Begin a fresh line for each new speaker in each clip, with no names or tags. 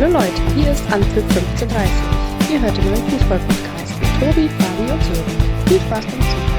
Hallo Leute, hier ist Anpfiff 1530. Ihr hört den neuen Fußball-Podcast mit Tobi, Fabi und Sören. Viel Spaß beim Zuhören.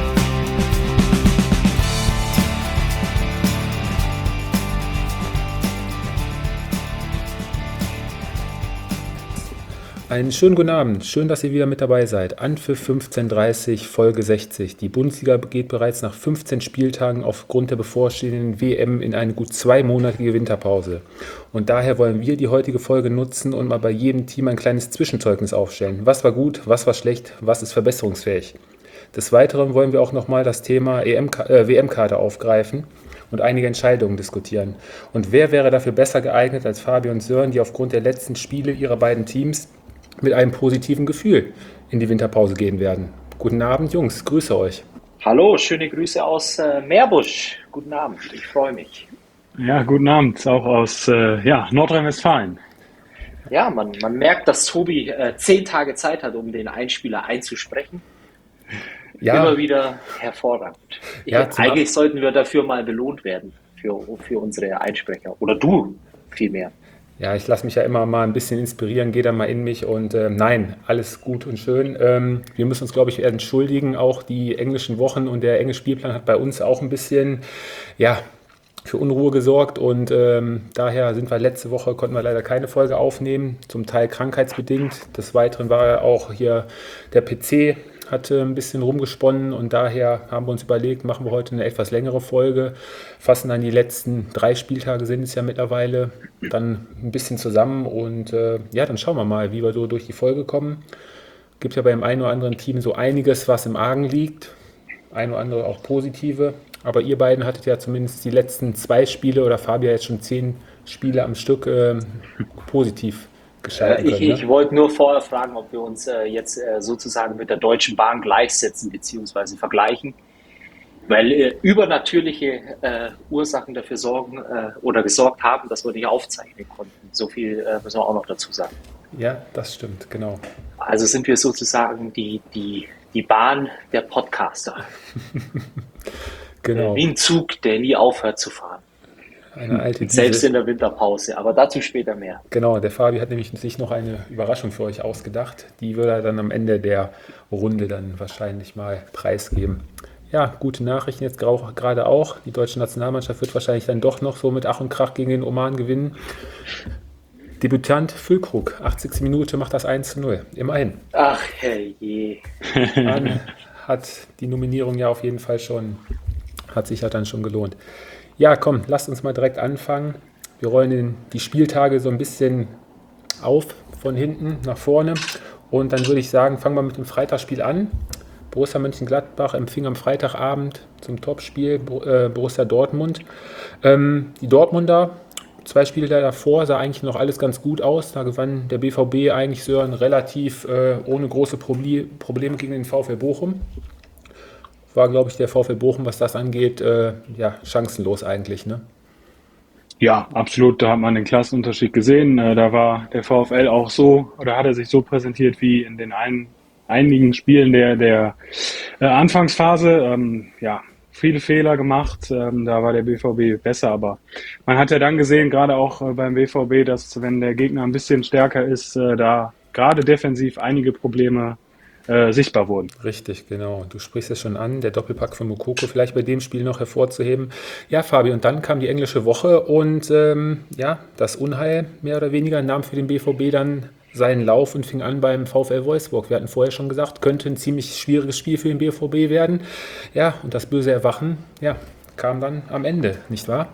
Einen schönen guten Abend, schön, dass ihr wieder mit dabei seid. Anpfiff 15:30, Folge 60. Die Bundesliga geht bereits nach 15 Spieltagen aufgrund der bevorstehenden WM in eine gut 2-monatige Winterpause. Und daher wollen wir die heutige Folge nutzen und mal bei jedem Team ein kleines Zwischenzeugnis aufstellen. Was war gut, was war schlecht, was ist verbesserungsfähig. Des Weiteren wollen wir auch nochmal das Thema WM-Kader aufgreifen und einige Entscheidungen diskutieren. Und wer wäre dafür besser geeignet als Fabi und Sören, die aufgrund der letzten Spiele ihrer beiden Teams mit einem positiven Gefühl in die Winterpause gehen werden. Guten Abend, Jungs, grüße euch.
Hallo, schöne Grüße aus Meerbusch. Guten Abend, ich freue mich.
Ja, guten Abend, auch aus Nordrhein-Westfalen.
Ja, man merkt, dass Tobi 10 Tage Zeit hat, um den Einspieler einzusprechen.
Ja,
Immer wieder hervorragend.
Ja,
Eigentlich sollten wir dafür mal belohnt werden, für unsere Einsprecher. Oder du vielmehr.
ja, ich lasse mich ja immer mal ein bisschen inspirieren, gehe da mal in mich und nein, alles gut und schön. Wir müssen uns, glaube ich, entschuldigen. Auch die englischen Wochen und der enge Spielplan hat bei uns auch ein bisschen, ja, für Unruhe gesorgt und daher konnten wir leider keine Folge aufnehmen, zum Teil krankheitsbedingt. Des Weiteren war auch hier der PC, hatte ein bisschen rumgesponnen und daher haben wir uns überlegt, machen wir heute eine etwas längere Folge, fassen dann die letzten 3 Spieltage, sind es ja mittlerweile, dann ein bisschen zusammen und dann schauen wir mal, wie wir so durch die Folge kommen. Gibt ja beim einen oder anderen Team so einiges, was im Argen liegt, ein oder andere auch positive, aber ihr beiden hattet ja zumindest die letzten 2 Spiele oder Fabi jetzt schon 10 Spiele am Stück positiv gestalten können.
Ich wollte nur vorher fragen, ob wir uns jetzt sozusagen mit der Deutschen Bahn gleichsetzen bzw. vergleichen, weil übernatürliche Ursachen dafür sorgen oder gesorgt haben, dass wir nicht aufzeichnen konnten. So viel müssen wir auch noch dazu sagen.
Ja, das stimmt, genau.
Also sind wir sozusagen die Bahn der Podcaster.
Genau.
Wie ein Zug, der nie aufhört zu fahren.
Eine alte
Selbst
Diesel.
in der Winterpause, aber dazu später mehr.
Genau, der Fabi hat nämlich sich noch eine Überraschung für euch ausgedacht. Die wird er dann am Ende der Runde dann wahrscheinlich mal preisgeben. Ja, gute Nachrichten jetzt gerade auch. Die deutsche Nationalmannschaft wird wahrscheinlich dann doch noch so mit Ach und Krach gegen den Oman gewinnen. Debütant Füllkrug, 80. Minute macht das 1:0. Immerhin.
Ach, herrje.
Dann hat die Nominierung ja auf jeden Fall hat sich ja dann schon gelohnt. Ja, komm, lasst uns mal direkt anfangen. Wir rollen die Spieltage so ein bisschen auf, von hinten nach vorne. Und dann würde ich sagen, fangen wir mit dem Freitagsspiel an. Borussia Mönchengladbach empfing am Freitagabend zum Topspiel Borussia Dortmund. Die Dortmunder, 2 Spiele davor, sah eigentlich noch alles ganz gut aus. Da gewann der BVB eigentlich Sören relativ ohne große Probleme gegen den VfL Bochum. War, glaube ich, der VfL Bochum, was das angeht, chancenlos eigentlich, ne?
Ja, absolut, da hat man den Klassenunterschied gesehen. Da war der VfL auch so, oder hat er sich so präsentiert wie in den einigen Spielen der Anfangsphase. Viele Fehler gemacht, da war der BVB besser, aber man hat ja dann gesehen, gerade auch beim BVB, dass wenn der Gegner ein bisschen stärker ist, da gerade defensiv einige Probleme sichtbar wurden.
Richtig, genau. Du sprichst es schon an, der Doppelpack von Moukoko vielleicht bei dem Spiel noch hervorzuheben. Ja, Fabi, und dann kam die englische Woche und das Unheil mehr oder weniger nahm für den BVB dann seinen Lauf und fing an beim VfL Wolfsburg. Wir hatten vorher schon gesagt, könnte ein ziemlich schwieriges Spiel für den BVB werden. Ja, und das böse Erwachen, kam dann am Ende, nicht wahr?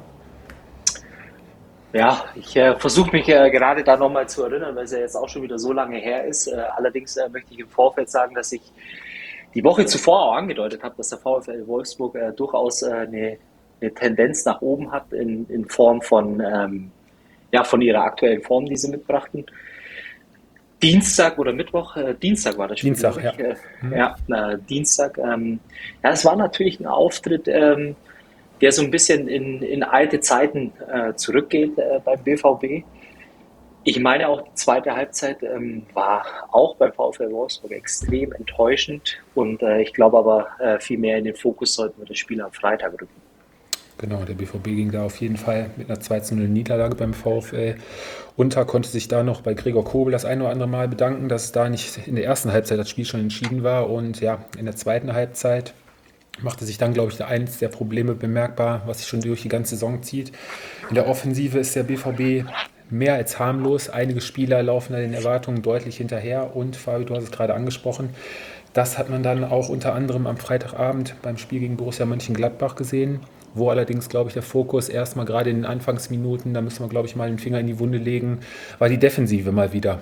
Ja, ich versuche mich gerade da nochmal zu erinnern, weil es ja jetzt auch schon wieder so lange her ist. Allerdings möchte ich im Vorfeld sagen, dass ich die Woche zuvor auch angedeutet habe, dass der VfL Wolfsburg durchaus eine Tendenz nach oben hat in Form von ihrer aktuellen Form, die sie mitbrachten. Dienstag oder Mittwoch, Dienstag war das Spiel.
Dienstag, ja.
Dienstag. Es war natürlich ein Auftritt, der so ein bisschen in alte Zeiten zurückgeht beim BVB. Ich meine auch, die zweite Halbzeit war auch beim VfL Wolfsburg extrem enttäuschend und ich glaube aber viel mehr in den Fokus sollten wir das Spiel am Freitag rücken.
Genau, der BVB ging da auf jeden Fall mit einer 2:0 Niederlage beim VfL unter, konnte sich da noch bei Gregor Kobel das ein oder andere Mal bedanken, dass da nicht in der ersten Halbzeit das Spiel schon entschieden war. Und ja, in der zweiten Halbzeit machte sich dann, glaube ich, eins der Probleme bemerkbar, was sich schon durch die ganze Saison zieht. In der Offensive ist der BVB mehr als harmlos. Einige Spieler laufen da den Erwartungen deutlich hinterher. Und Fabi, du hast es gerade angesprochen, das hat man dann auch unter anderem am Freitagabend beim Spiel gegen Borussia Mönchengladbach gesehen, wo allerdings, glaube ich, der Fokus erstmal gerade in den Anfangsminuten, da müssen wir, glaube ich, mal den Finger in die Wunde legen, war die Defensive mal wieder.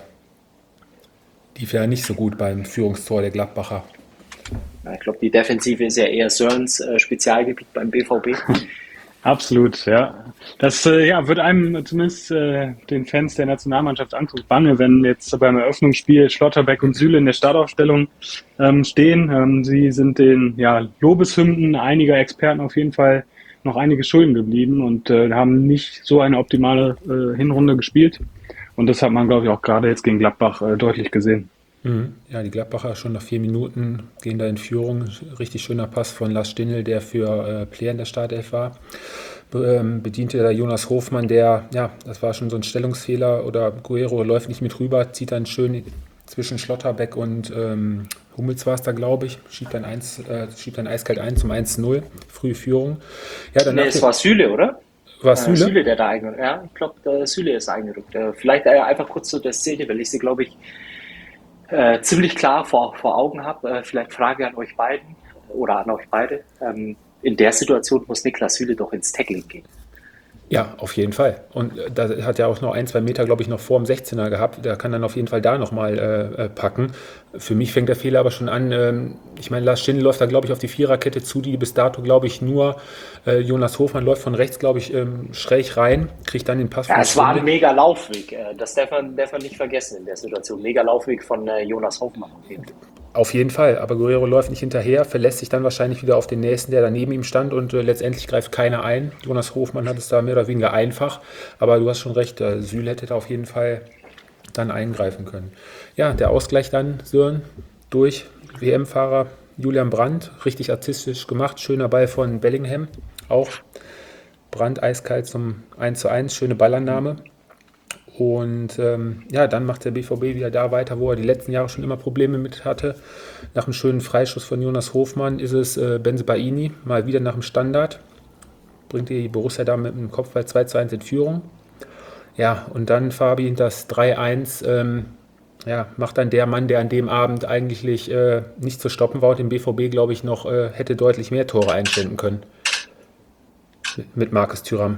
Die war ja nicht so gut beim Führungstor der Gladbacher.
Ja, ich glaube, die Defensive ist ja eher Sörens Spezialgebiet beim BVB.
Absolut, ja. Das wird einem zumindest den Fans der Nationalmannschaft Angst und Bange, wenn jetzt beim Eröffnungsspiel Schlotterbeck und Süle in der Startaufstellung stehen. Sie sind den Lobeshymnen einiger Experten auf jeden Fall noch einiges schulden geblieben und haben nicht so eine optimale Hinrunde gespielt. Und das hat man, glaube ich, auch gerade jetzt gegen Gladbach deutlich gesehen.
Ja, die Gladbacher schon nach 4 Minuten gehen da in Führung. Richtig schöner Pass von Lars Stindl, der für Player in der Startelf war. Bediente da Jonas Hofmann, der, ja, das war schon so ein Stellungsfehler, oder Guerrero läuft nicht mit rüber, zieht dann schön zwischen Schlotterbeck und Hummels war es da, glaube ich, schiebt dann eiskalt ein zum 1:0, frühe Führung. Ja,
Nee, es war Süle, oder?
War es Süle?
Süle, der da eingerückt. Ja, ich glaube, Süle ist eingerückt. Vielleicht einfach kurz zu der Szene, weil ich sie, glaube ich, ziemlich klar vor Augen habe. Vielleicht Frage an euch beiden oder an euch beide. In der Situation muss Niklas Süle doch ins Tackling gehen.
Ja, auf jeden Fall. Und da hat er auch noch 1, 2 Meter, glaube ich, noch vor dem 16er gehabt. Der kann dann auf jeden Fall da nochmal packen. Für mich fängt der Fehler aber schon an. Ich meine, Lars Stindl läuft da, glaube ich, auf die Viererkette zu, die bis dato, glaube ich, nur Jonas Hofmann läuft von rechts, glaube ich, schräg rein, kriegt dann den Pass
Ja,
von
es war ein
Stindl.
mega Laufweg. Das darf man nicht vergessen in der Situation. Mega Laufweg von Jonas Hofmann auf jeden Fall.
Auf jeden Fall, aber Guerrero läuft nicht hinterher, verlässt sich dann wahrscheinlich wieder auf den Nächsten, der daneben ihm stand, und letztendlich greift keiner ein. Jonas Hofmann hat es da mehr oder weniger einfach, aber du hast schon recht, Süle hätte da auf jeden Fall dann eingreifen können. Ja, der Ausgleich dann, Sören, durch WM-Fahrer Julian Brandt, richtig artistisch gemacht, schöner Ball von Bellingham, auch Brandt eiskalt zum 1:1, schöne Ballannahme. Und dann macht der BVB wieder da weiter, wo er die letzten Jahre schon immer Probleme mit hatte. Nach einem schönen Freischuss von Jonas Hofmann ist es Bensebaini, mal wieder nach dem Standard. Bringt die Borussia da mit dem Kopfball 2:1 in Führung. Ja, und dann Fabi, das 3:1 macht dann der Mann, der an dem Abend eigentlich nicht zu stoppen war und dem BVB, glaube ich, noch hätte deutlich mehr Tore einstellen können. Mit Markus Thuram.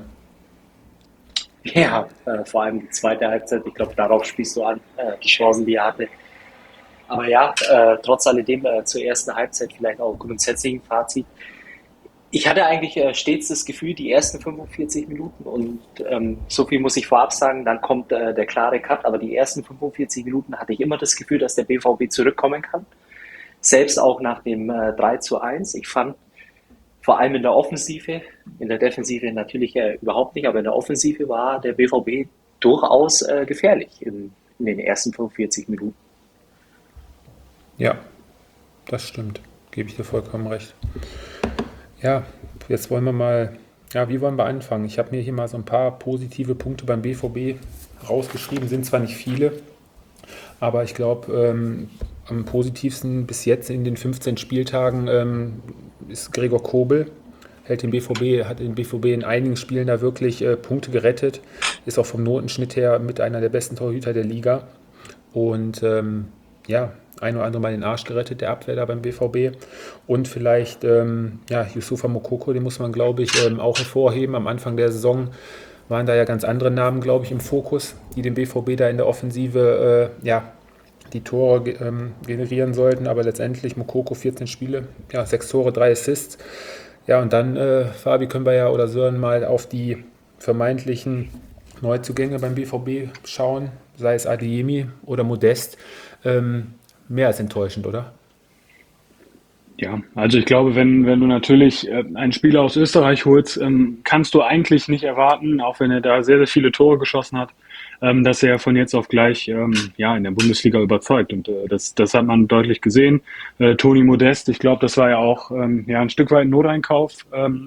Ja, vor allem die zweite Halbzeit. Ich glaube, darauf spielst du an, die Chancen, die er hatte. Aber ja, trotz alledem zur ersten Halbzeit vielleicht auch grundsätzlich ein Fazit. Ich hatte eigentlich stets das Gefühl, die ersten 45 Minuten, und so viel muss ich vorab sagen, dann kommt der klare Cut, aber die ersten 45 Minuten hatte ich immer das Gefühl, dass der BVB zurückkommen kann. Selbst auch nach dem 3:1. Ich fand vor allem in der Offensive, in der Defensive natürlich überhaupt nicht, aber in der Offensive war der BVB durchaus gefährlich in den ersten 45 Minuten.
Ja, das stimmt. Gebe ich dir vollkommen recht. Ja, jetzt wollen wir mal, wie wollen wir anfangen? Ich habe mir hier mal so ein paar positive Punkte beim BVB rausgeschrieben, sind zwar nicht viele, aber ich glaube, am positivsten bis jetzt in den 15 Spieltagen ist Gregor Kobel. Hat den BVB in einigen Spielen da wirklich Punkte gerettet, ist auch vom Notenschnitt her mit einer der besten Torhüter der Liga und ein oder andere Mal den Arsch gerettet, der Abwehr da beim BVB. Und vielleicht Youssoufa Moukoko, den muss man, glaube ich, auch hervorheben. Am Anfang der Saison waren da ja ganz andere Namen, glaube ich, im Fokus, die dem BVB da in der Offensive die Tore generieren sollten. Aber letztendlich Moukoko 14 Spiele, 6 Tore, 3 Assists. Ja, und dann, Fabi, können wir oder Sören mal auf die vermeintlichen Neuzugänge beim BVB schauen, sei es Adeyemi oder Modest. Mehr als enttäuschend, oder?
Ja, also ich glaube, wenn du natürlich einen Spieler aus Österreich holst, kannst du eigentlich nicht erwarten, auch wenn er da sehr, sehr viele Tore geschossen hat, dass er von jetzt auf gleich in der Bundesliga überzeugt. Und das hat man deutlich gesehen. Toni Modest, ich glaube, das war ja auch ein Stück weit ein Noteinkauf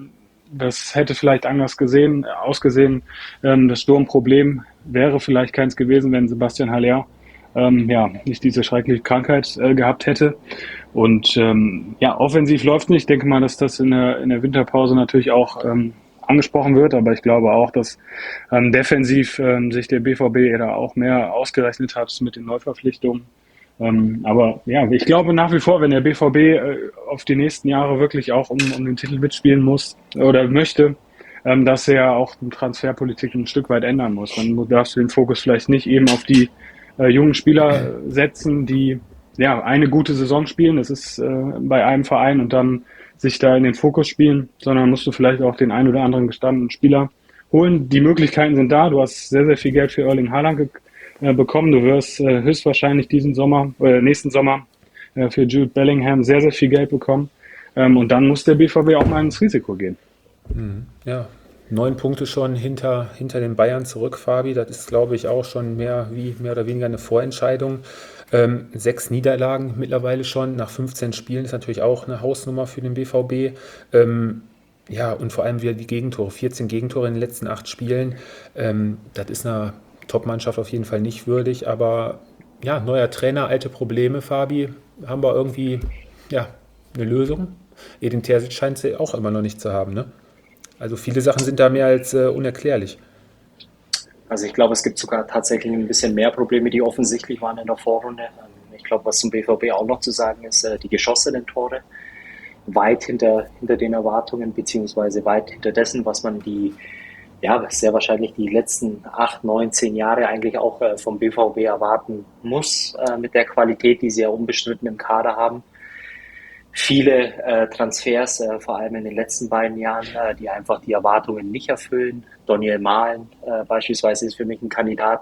das hätte vielleicht anders ausgesehen. Das Sturmproblem wäre vielleicht keins gewesen, wenn Sebastian Haller nicht diese schreckliche Krankheit gehabt hätte. Und offensiv läuft nicht. Ich denke mal, dass das in der Winterpause natürlich auch angesprochen wird, aber ich glaube auch, dass defensiv sich der BVB da auch mehr ausgerechnet hat mit den Neuverpflichtungen. Aber ja, ich glaube nach wie vor, wenn der BVB auf die nächsten Jahre wirklich auch um den Titel mitspielen muss oder möchte, dass er auch die Transferpolitik ein Stück weit ändern muss. Dann darfst du den Fokus vielleicht nicht eben auf die jungen Spieler setzen, die eine gute Saison spielen. Das ist bei einem Verein und dann sich da in den Fokus spielen, sondern musst du vielleicht auch den einen oder anderen gestandenen Spieler holen. Die Möglichkeiten sind da. Du hast sehr, sehr viel Geld für Erling Haaland bekommen. Du wirst höchstwahrscheinlich nächsten Sommer für Jude Bellingham sehr, sehr viel Geld bekommen. Und dann muss der BVB auch mal ins Risiko gehen.
Ja, 9 Punkte schon hinter den Bayern zurück, Fabi. Das ist, glaube ich, auch schon mehr oder weniger eine Vorentscheidung. 6 Niederlagen mittlerweile schon nach 15 Spielen ist natürlich auch eine Hausnummer für den BVB. Und vor allem wieder die Gegentore. 14 Gegentore in den letzten 8 Spielen. Das ist einer Top-Mannschaft auf jeden Fall nicht würdig. Aber ja, neuer Trainer, alte Probleme, Fabi. Haben wir irgendwie eine Lösung? Edin Terzic scheint sie auch immer noch nicht zu haben, ne? Also viele Sachen sind da mehr als unerklärlich.
Also ich glaube, es gibt sogar tatsächlich ein bisschen mehr Probleme, die offensichtlich waren in der Vorrunde. Ich glaube, was zum BVB auch noch zu sagen ist, die geschossenen Tore weit hinter den Erwartungen, beziehungsweise weit hinter dessen, was man sehr wahrscheinlich die letzten 8, 9, 10 Jahre eigentlich auch vom BVB erwarten muss, mit der Qualität, die sie ja unbestritten im Kader haben. Viele Transfers, vor allem in den letzten beiden Jahren, die einfach die Erwartungen nicht erfüllen. Daniel Mahlen beispielsweise ist für mich ein Kandidat,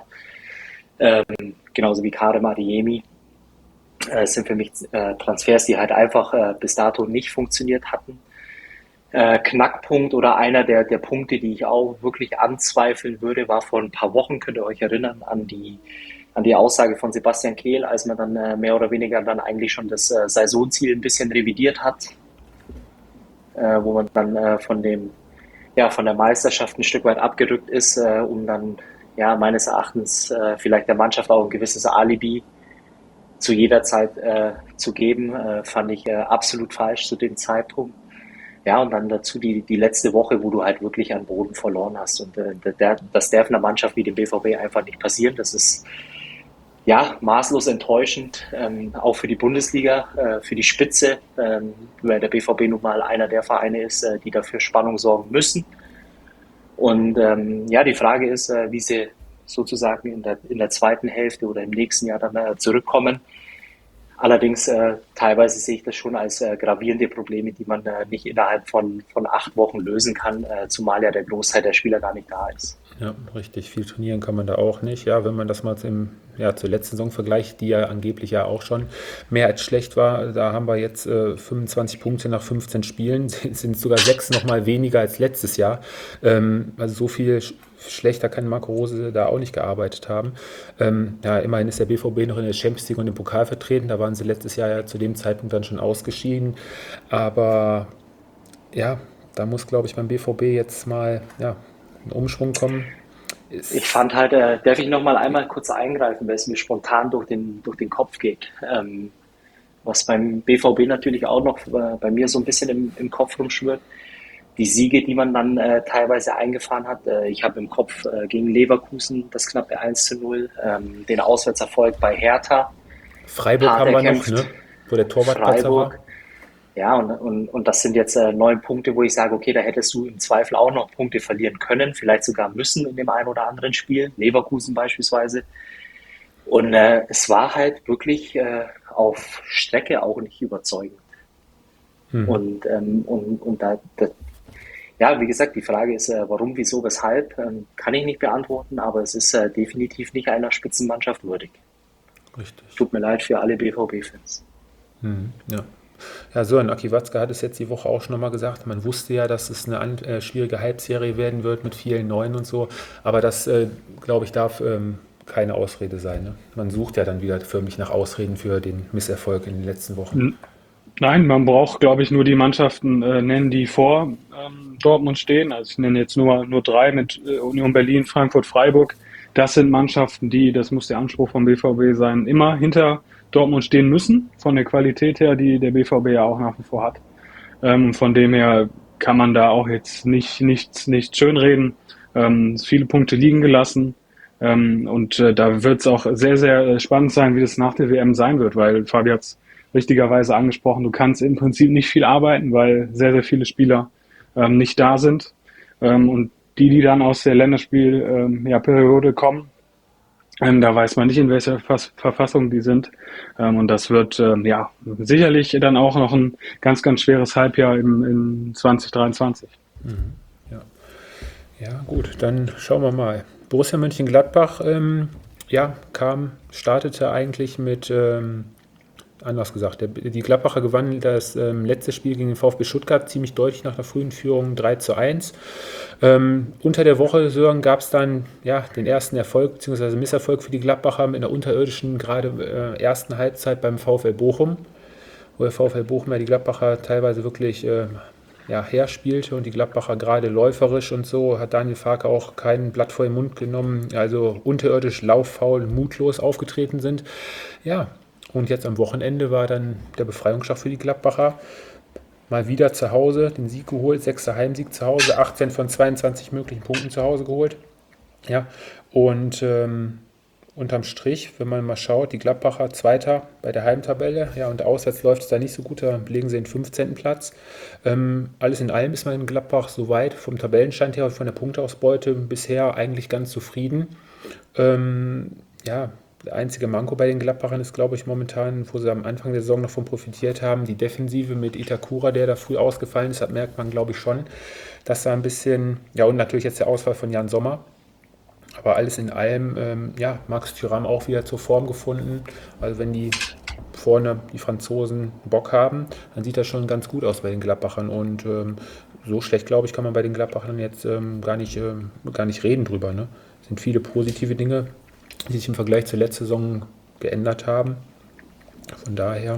genauso wie Karim Adeyemi. Sind für mich Transfers, die halt einfach bis dato nicht funktioniert hatten. Knackpunkt oder einer der Punkte, die ich auch wirklich anzweifeln würde, war vor ein paar Wochen, könnt ihr euch erinnern, an die Aussage von Sebastian Kehl, als man dann mehr oder weniger dann eigentlich schon das Saisonziel ein bisschen revidiert hat, wo man dann von der Meisterschaft ein Stück weit abgerückt ist, um dann meines Erachtens vielleicht der Mannschaft auch ein gewisses Alibi zu jeder Zeit zu geben, fand ich absolut falsch zu dem Zeitpunkt. Ja, und dann dazu die letzte Woche, wo du halt wirklich an Boden verloren hast. Und das darf einer Mannschaft wie dem BVB einfach nicht passieren. Das ist maßlos enttäuschend, auch für die Bundesliga, für die Spitze, weil der BVB nun mal einer der Vereine ist, die dafür Spannung sorgen müssen. Und die Frage ist, wie sie sozusagen in der zweiten Hälfte oder im nächsten Jahr dann zurückkommen. Allerdings teilweise sehe ich das schon als gravierende Probleme, die man nicht innerhalb von 8 Wochen lösen kann, zumal ja der Großteil der Spieler gar nicht da ist.
Ja, richtig. Viel trainieren kann man da auch nicht. Ja, wenn man das mal zur letzten Saison vergleicht, die ja angeblich ja auch schon mehr als schlecht war, da haben wir jetzt 25 Punkte nach 15 Spielen, sind sogar 6 nochmal weniger als letztes Jahr. Also so viel schlechter kann Marco Rose da auch nicht gearbeitet haben. Immerhin ist der BVB noch in der Champions League und im Pokal vertreten. Da waren sie letztes Jahr ja zu dem Zeitpunkt dann schon ausgeschieden. Aber ja, da muss, glaube ich, beim BVB jetzt mal ein Umschwung kommen.
Ich fand halt, darf ich noch mal einmal kurz eingreifen, weil es mir spontan durch den Kopf geht. Was beim BVB natürlich auch noch bei mir so ein bisschen im Kopf rumschwirrt. Die Siege, die man dann teilweise eingefahren hat. Ich habe im Kopf gegen Leverkusen das knappe 1:0, den Auswärtserfolg bei Hertha.
Freiburg haben wir noch, ne? Wo der Torwart
Freiburg war. Ja, und das sind jetzt 9 Punkte, wo ich sage, okay, da hättest du im Zweifel auch noch Punkte verlieren können, vielleicht sogar müssen in dem einen oder anderen Spiel, Leverkusen beispielsweise. Und es war halt wirklich auf Strecke auch nicht überzeugend. Und wie gesagt, die Frage ist, warum, wieso, weshalb, kann ich nicht beantworten, aber es ist definitiv nicht einer Spitzenmannschaft würdig.
Richtig.
Tut mir leid für alle BVB-Fans.
Ja, Sören, Aki Watzke hat es jetzt die Woche auch schon nochmal gesagt. Man wusste ja, dass es eine schwierige Halbserie werden wird mit vielen Neuen und so. Aber das, glaube ich, darf keine Ausrede sein. Ne? Man sucht ja dann wieder förmlich nach Ausreden für den Misserfolg in den letzten Wochen.
Nein, man braucht, glaube ich, nur die Mannschaften nennen, die vor Dortmund stehen. Also ich nenne jetzt nur drei mit Union Berlin, Frankfurt, Freiburg. Das sind Mannschaften, die, das muss der Anspruch vom BVB sein, immer hinter Dortmund stehen müssen, von der Qualität her, die der BVB ja auch nach wie vor hat. Von dem her kann man da auch jetzt nicht schönreden. Viele Punkte liegen gelassen. Und da wird es auch sehr, sehr spannend sein, wie das nach der WM sein wird, weil Fabi hat es richtigerweise angesprochen, du kannst im Prinzip nicht viel arbeiten, weil sehr, sehr viele Spieler nicht da sind. Und die dann aus der Länderspielperiode kommen, da weiß man nicht, in welcher Verfassung die sind. Und das wird sicherlich dann auch noch ein ganz, ganz schweres Halbjahr in 2023.
Ja. Ja, gut, dann schauen wir mal. Borussia Mönchengladbach, startete eigentlich mit, anders gesagt, die Gladbacher gewannen das letzte Spiel gegen den VfB Stuttgart ziemlich deutlich nach der frühen Führung 3:1. Unter der Woche, Sören, gab es dann den ersten Erfolg bzw. Misserfolg für die Gladbacher in der unterirdischen, gerade ersten Halbzeit beim VfL Bochum, wo der VfL Bochum ja die Gladbacher teilweise wirklich herspielte und die Gladbacher gerade läuferisch und so, hat Daniel Farke auch kein Blatt vor den Mund genommen, also unterirdisch, lauffaul, mutlos aufgetreten sind. Ja, und jetzt am Wochenende war dann der Befreiungsschlag für die Gladbacher. Mal wieder zu Hause den Sieg geholt, 6. Heimsieg zu Hause, 18 von 22 möglichen Punkten zu Hause geholt. Ja, und unterm Strich, wenn man mal schaut, die Gladbacher Zweiter bei der Heimtabelle, und auswärts läuft es da nicht so gut, da belegen sie den 15. Platz. Alles in allem ist man in Gladbach soweit vom Tabellenstand her und von der Punkteausbeute bisher eigentlich ganz zufrieden. Der einzige Manko bei den Gladbachern ist, glaube ich, momentan, wo sie am Anfang der Saison noch von profitiert haben, die Defensive mit Itakura, der da früh ausgefallen ist, das merkt man, glaube ich, schon, dass da ein bisschen, und natürlich jetzt der Ausfall von Jan Sommer. Aber alles in allem, Max Thuram auch wieder zur Form gefunden. Also wenn die vorne, die Franzosen, Bock haben, dann sieht das schon ganz gut aus bei den Gladbachern. Und so schlecht, glaube ich, kann man bei den Gladbachern jetzt gar nicht reden drüber. Ne? Es sind viele positive Dinge, die sich im Vergleich zur letzten Saison geändert haben. Von daher.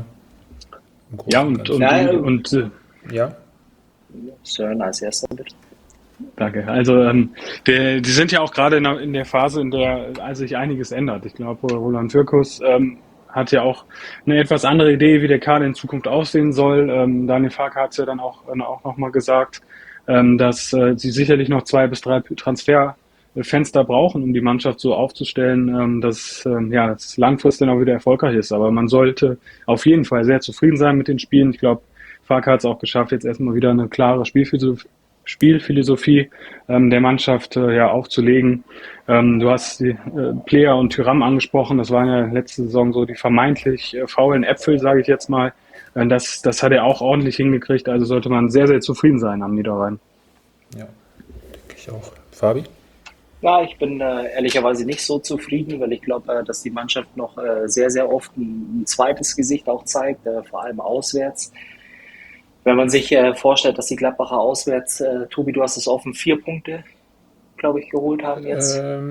Sören als erster bitte.
Danke. Also die sind ja auch gerade in der Phase, in der sich einiges ändert. Ich glaube, Roland Wirkus hat ja auch eine etwas andere Idee, wie der Kader in Zukunft aussehen soll. Daniel Farke hat es ja dann auch nochmal gesagt, dass sie sicherlich noch 2 bis 3 Transferfenster brauchen, um die Mannschaft so aufzustellen, dass es langfristig dann auch wieder erfolgreich ist. Aber man sollte auf jeden Fall sehr zufrieden sein mit den Spielen. Ich glaube, Farke hat es auch geschafft, jetzt erstmal wieder eine klare Spielphilosophie der Mannschaft aufzulegen. Du hast die Player und Thuram angesprochen. Das waren ja letzte Saison so die vermeintlich faulen Äpfel, sage ich jetzt mal. Das hat er auch ordentlich hingekriegt. Also sollte man sehr, sehr zufrieden sein am Niederrhein.
Ja, denke ich auch. Fabi?
Ja, ich bin ehrlicherweise nicht so zufrieden, weil ich glaube, dass die Mannschaft noch sehr, sehr oft ein zweites Gesicht auch zeigt, vor allem auswärts. Wenn man sich vorstellt, dass die Gladbacher auswärts, Tobi, du hast es offen, 4 Punkte, glaube ich, geholt haben jetzt.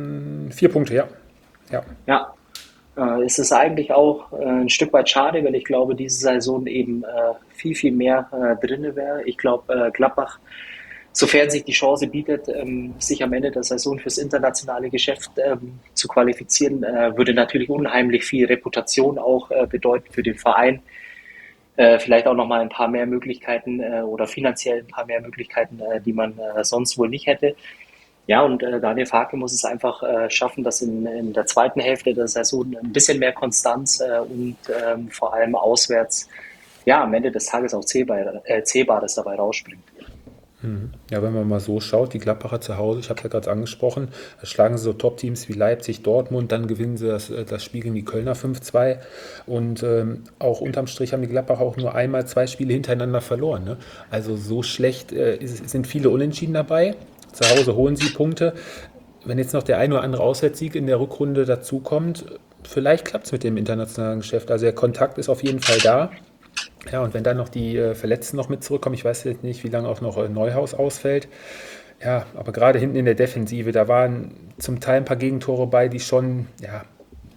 4 Punkte, ja.
Ja, ist es eigentlich auch ein Stück weit schade, weil ich glaube, diese Saison eben viel, viel mehr drin wäre. Ich glaube, Gladbach, sofern sich die Chance bietet, sich am Ende der Saison fürs internationale Geschäft zu qualifizieren, würde natürlich unheimlich viel Reputation auch bedeuten für den Verein. Vielleicht auch nochmal ein paar mehr Möglichkeiten oder finanziell ein paar mehr Möglichkeiten, die man sonst wohl nicht hätte. Ja, und Daniel Farke muss es einfach schaffen, dass in der zweiten Hälfte der Saison ein bisschen mehr Konstanz und vor allem auswärts am Ende des Tages auch Zählbares dabei rausspringt.
Ja, wenn man mal so schaut, die Gladbacher zu Hause, ich habe es ja gerade angesprochen, da schlagen sie so Top-Teams wie Leipzig, Dortmund, dann gewinnen sie das Spiel gegen die Kölner 5:2 und auch unterm Strich haben die Gladbacher auch nur einmal 2 Spiele hintereinander verloren. Ne? Also so schlecht sind viele Unentschieden dabei, zu Hause holen sie Punkte. Wenn jetzt noch der ein oder andere Auswärtssieg in der Rückrunde dazukommt, vielleicht klappt es mit dem internationalen Geschäft, also der Kontakt ist auf jeden Fall da. Ja, und wenn dann noch die Verletzten noch mit zurückkommen, ich weiß jetzt nicht, wie lange auch noch Neuhaus ausfällt. Ja, aber gerade hinten in der Defensive, da waren zum Teil ein paar Gegentore bei, die schon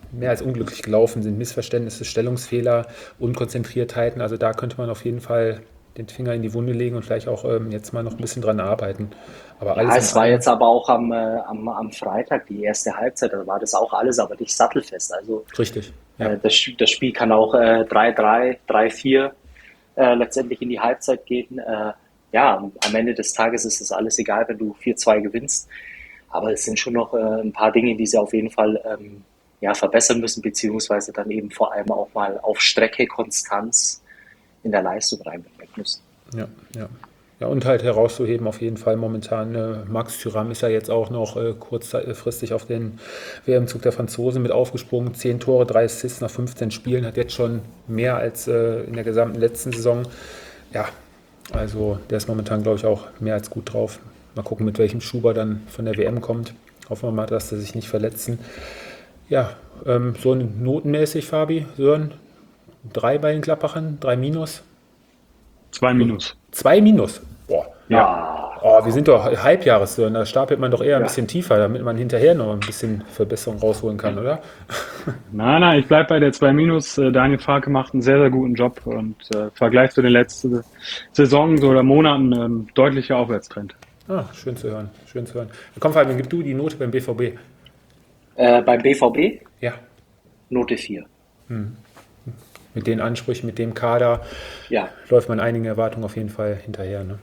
mehr als unglücklich gelaufen sind. Missverständnisse, Stellungsfehler, Unkonzentriertheiten. Also da könnte man auf jeden Fall den Finger in die Wunde legen und vielleicht auch jetzt mal noch ein bisschen dran arbeiten. Aber
Ja,
alles
es
in
war
allem,
jetzt aber auch am Freitag die erste Halbzeit, da war das auch alles aber nicht sattelfest. Also
richtig. Ja,
das Spiel kann auch 3-3, 3-4 letztendlich in die Halbzeit gehen. Ja, am Ende des Tages ist das alles egal, wenn du 4-2 gewinnst. Aber es sind schon noch ein paar Dinge, die sie auf jeden Fall ja, verbessern müssen, beziehungsweise dann eben vor allem auch mal auf Strecke Konstanz in der Leistung reinbringen müssen.
ja, ja. Ja, und halt herauszuheben auf jeden Fall momentan, Max Thuram ist ja jetzt auch noch kurzfristig auf den WM-Zug der Franzosen mit aufgesprungen. 10 Tore, 3 Assists nach 15 Spielen, hat jetzt schon mehr als in der gesamten letzten Saison. Ja, also der ist momentan, glaube ich, auch mehr als gut drauf. Mal gucken, mit welchem Schuber dann von der WM kommt. Hoffen wir mal, dass sie sich nicht verletzen. Ja, so notenmäßig, Fabi, Sören, 3 bei den Gladbachern, 3 minus.
2 Minus.
2 minus. Boah.
Ja,
Oh, wir sind doch Halbjahres, Sören. Da stapelt man doch eher ein
Ja.
bisschen tiefer, damit man hinterher noch ein bisschen Verbesserung rausholen kann, oder?
Nein, ich bleibe bei der 2 Minus. Daniel Farke macht einen sehr, sehr guten Job und im Vergleich zu den letzten Saisonen oder Monaten deutlicher Aufwärtstrend.
Ah, schön zu hören, schön zu hören. Komm, Fabian, gib du die Note beim BVB.
beim BVB
Ja,
Note 4.
mit den Ansprüchen, mit dem Kader
Ja,
läuft man einigen Erwartungen auf jeden Fall hinterher. Ne?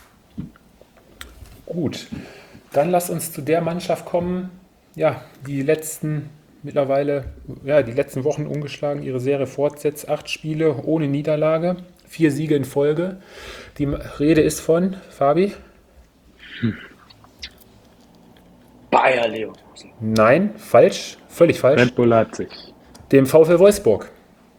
Gut, dann lass uns zu der Mannschaft kommen, ja, die letzten Wochen ungeschlagen ihre Serie fortsetzt. 8 Spiele ohne Niederlage, 4 Siege in Folge. Die Rede ist von, Fabi?
Bayer Leverkusen.
Nein, falsch, völlig falsch.
Red Bull Leipzig.
Dem VfL Wolfsburg.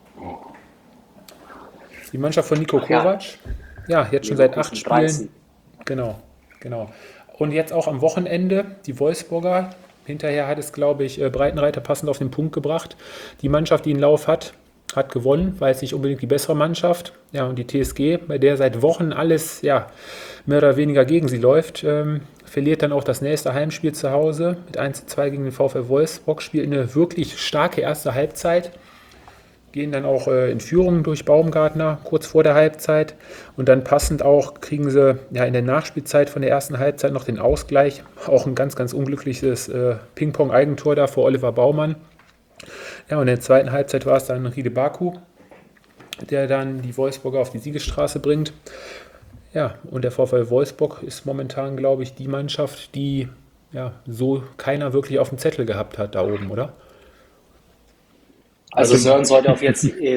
Die Mannschaft von Niko
Ach ja.
Kovac. Ja, jetzt schon seit 8
Leverkusen
Spielen.
13.
Genau. Und jetzt auch am Wochenende die Wolfsburger. Hinterher hat es, glaube ich, Breitenreiter passend auf den Punkt gebracht. Die Mannschaft, die einen Lauf hat gewonnen, weil es nicht unbedingt die bessere Mannschaft. Ja, und die TSG, bei der seit Wochen alles ja, mehr oder weniger gegen sie läuft, verliert dann auch das nächste Heimspiel zu Hause mit 1:2 gegen den VfL Wolfsburg, spielt eine wirklich starke erste Halbzeit, gehen dann auch in Führung durch Baumgartner kurz vor der Halbzeit und dann passend auch kriegen sie ja in der Nachspielzeit von der ersten Halbzeit noch den Ausgleich, auch ein ganz, ganz unglückliches Ping-Pong-Eigentor da vor Oliver Baumann. Ja, und in der zweiten Halbzeit war es dann Ride Baku, der dann die Wolfsburger auf die Siegesstraße bringt. Ja, und der VfL Wolfsburg ist momentan, glaube ich, die Mannschaft, die ja so keiner wirklich auf dem Zettel gehabt hat da oben, oder?
Also Sören sollte auf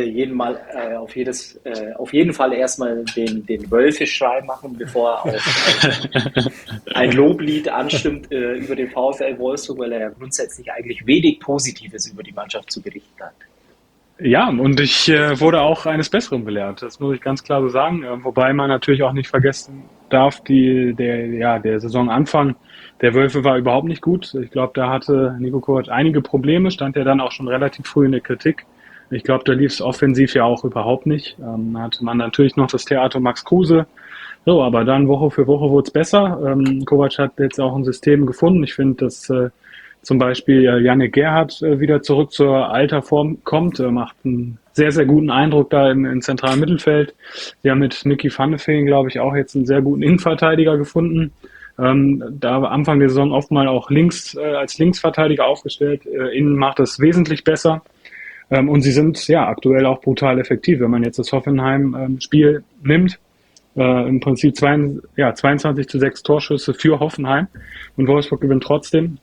jeden Fall erstmal den Wölfe-Schrei machen, er auch ein Loblied anstimmt über den VfL Wolfsburg, weil er ja grundsätzlich eigentlich wenig Positives über die Mannschaft zu berichten hat.
Ja, und ich wurde auch eines Besseren belehrt. Das muss ich ganz klar so sagen. Wobei man natürlich auch nicht vergessen darf, der Saisonanfang der Wölfe war überhaupt nicht gut. Ich glaube, da hatte Niko Kovac einige Probleme, stand ja dann auch schon relativ früh in der Kritik. Ich glaube, da lief es offensiv ja auch überhaupt nicht. Da hatte man natürlich noch das Theater Max Kruse. So, aber dann Woche für Woche wurde es besser. Kovac hat jetzt auch ein System gefunden. Ich finde, dass zum Beispiel Yannick Gerhardt wieder zurück zur alter Form kommt, macht einen sehr, sehr guten Eindruck da im zentralen Mittelfeld. Sie haben mit Nicky van de Veen, glaube ich, auch jetzt einen sehr guten Innenverteidiger gefunden. Da war Anfang der Saison oft mal auch als Linksverteidiger aufgestellt. Innen macht das wesentlich besser. Und sie sind ja aktuell auch brutal effektiv. Wenn man jetzt das Hoffenheim-Spiel nimmt, im Prinzip 22:6 Torschüsse für Hoffenheim und Wolfsburg gewinnt trotzdem.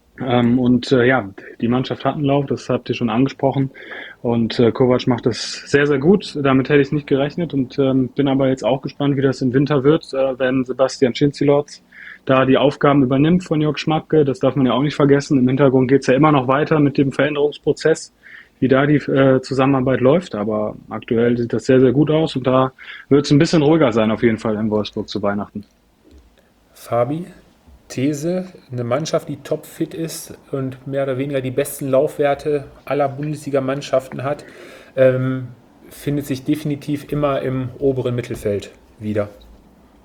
Die Mannschaft hat einen Lauf, das habt ihr schon angesprochen. Und Kovac macht das sehr, sehr gut. Damit hätte ich nicht gerechnet und bin aber jetzt auch gespannt, wie das im Winter wird, wenn Sebastian Schinzilotz da die Aufgaben übernimmt von Jörg Schmatke. Das darf man ja auch nicht vergessen. Im Hintergrund geht es ja immer noch weiter mit dem Veränderungsprozess, wie da die Zusammenarbeit läuft. Aber aktuell sieht das sehr, sehr gut aus und da wird es ein bisschen ruhiger sein auf jeden Fall in Wolfsburg zu Weihnachten.
Fabi, These, eine Mannschaft, die topfit ist und mehr oder weniger die besten Laufwerte aller Bundesliga-Mannschaften hat, findet sich definitiv immer im oberen Mittelfeld wieder.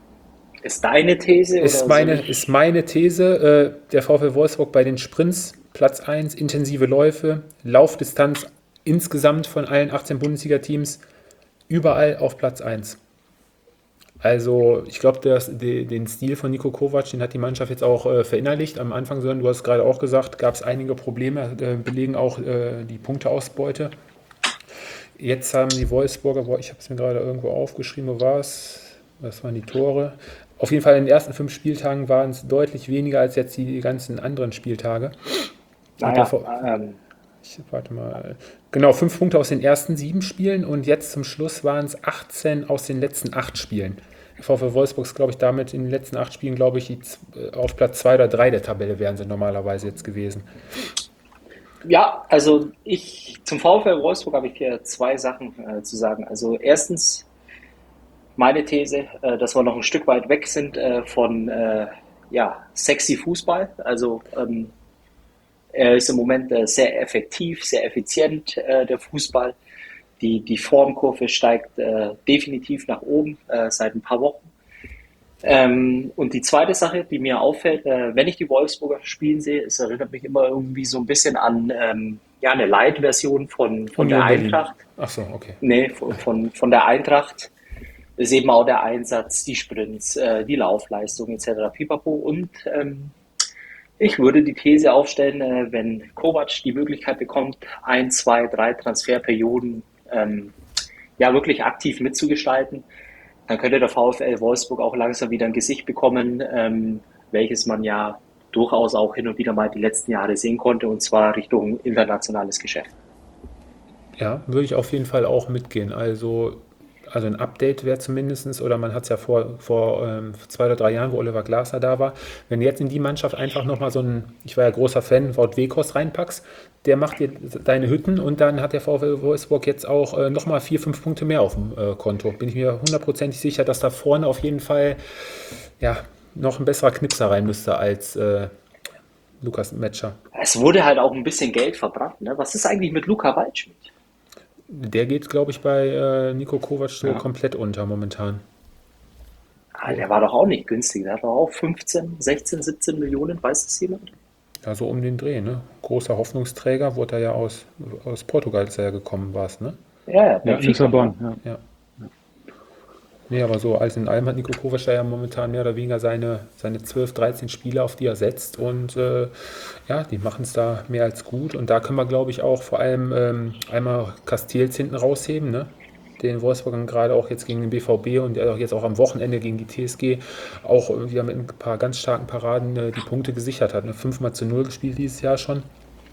Ist deine These?
Ist meine These. Der VfL Wolfsburg bei den Sprints Platz 1, intensive Läufe, Laufdistanz insgesamt von allen 18 Bundesliga-Teams überall auf Platz 1. Also ich glaube, den Stil von Niko Kovac, den hat die Mannschaft jetzt auch verinnerlicht. Am Anfang, Sören, du hast gerade auch gesagt, gab es einige Probleme, belegen auch die Punkteausbeute. Jetzt haben die Wolfsburger, ich habe es mir gerade irgendwo aufgeschrieben, wo war es? Das waren die Tore. Auf jeden Fall in den ersten 5 Spieltagen waren es deutlich weniger als jetzt die ganzen anderen Spieltage. Warte mal. Genau, 5 Punkte aus den ersten 7 Spielen und jetzt zum Schluss waren es 18 aus den letzten 8 Spielen. Der VfL Wolfsburg ist, glaube ich, damit in den letzten 8 Spielen, glaube ich, auf Platz 2 oder 3 der Tabelle wären sie normalerweise jetzt gewesen.
Ja, also zum VfL Wolfsburg habe ich hier 2 Sachen zu sagen. Also erstens meine These, dass wir noch ein Stück weit weg sind von sexy Fußball. Also er ist im Moment sehr effektiv, sehr effizient, der Fußball. Die Formkurve steigt definitiv nach oben seit ein paar Wochen. Und die zweite Sache, die mir auffällt, wenn ich die Wolfsburger spielen sehe, es erinnert mich immer irgendwie so ein bisschen an eine Light-Version von der Eintracht.
Ach so, okay.
Nee, von der Eintracht ist eben auch der Einsatz, die Sprints, die Laufleistung etc. Pipapo. Und ich würde die These aufstellen, wenn Kovac die Möglichkeit bekommt, 1, 2, 3 Transferperioden wirklich aktiv mitzugestalten, dann könnte der VfL Wolfsburg auch langsam wieder ein Gesicht bekommen, welches man ja durchaus auch hin und wieder mal die letzten Jahre sehen konnte, und zwar Richtung internationales Geschäft.
Ja, würde ich auf jeden Fall auch mitgehen. Also ein Update wäre zumindest, oder man hat es ja vor 2 oder 3 Jahren, wo Oliver Glasner da war, wenn du jetzt in die Mannschaft einfach nochmal ich war ja großer Fan, Wout Weghorst reinpackst, der macht dir deine Hütten und dann hat der VfL Wolfsburg jetzt auch nochmal 4, 5 Punkte mehr auf dem Konto. Bin ich mir 100% sicher, dass da vorne auf jeden Fall noch ein besserer Knipser rein müsste als Lukas Metscher.
Es wurde halt auch ein bisschen Geld verbrannt. Ne? Was ist eigentlich mit Luca Waldschmidt?
Der geht, glaube ich, bei Niko Kovac so komplett unter momentan.
Der war doch auch nicht günstig. Der hat doch auch 15, 16, 17 Millionen, weiß das jemand?
Ja, so um den Dreh, ne? Großer Hoffnungsträger, wurde er ja aus Portugal gekommen, war es, ne?
Ja,
Lissabon.
Ja. Nee, aber so alles in allem hat Niko Kovac ja momentan mehr oder weniger seine 12, 13 Spiele, auf die er setzt, und die machen es da mehr als gut, und da können wir, glaube ich, auch vor allem einmal Castells hinten rausheben, ne? Den Wolfsburgern gerade auch jetzt gegen den BVB und jetzt auch am Wochenende gegen die TSG auch irgendwie mit ein paar ganz starken Paraden die Punkte gesichert hat. Ne? 5-0 gespielt dieses Jahr schon.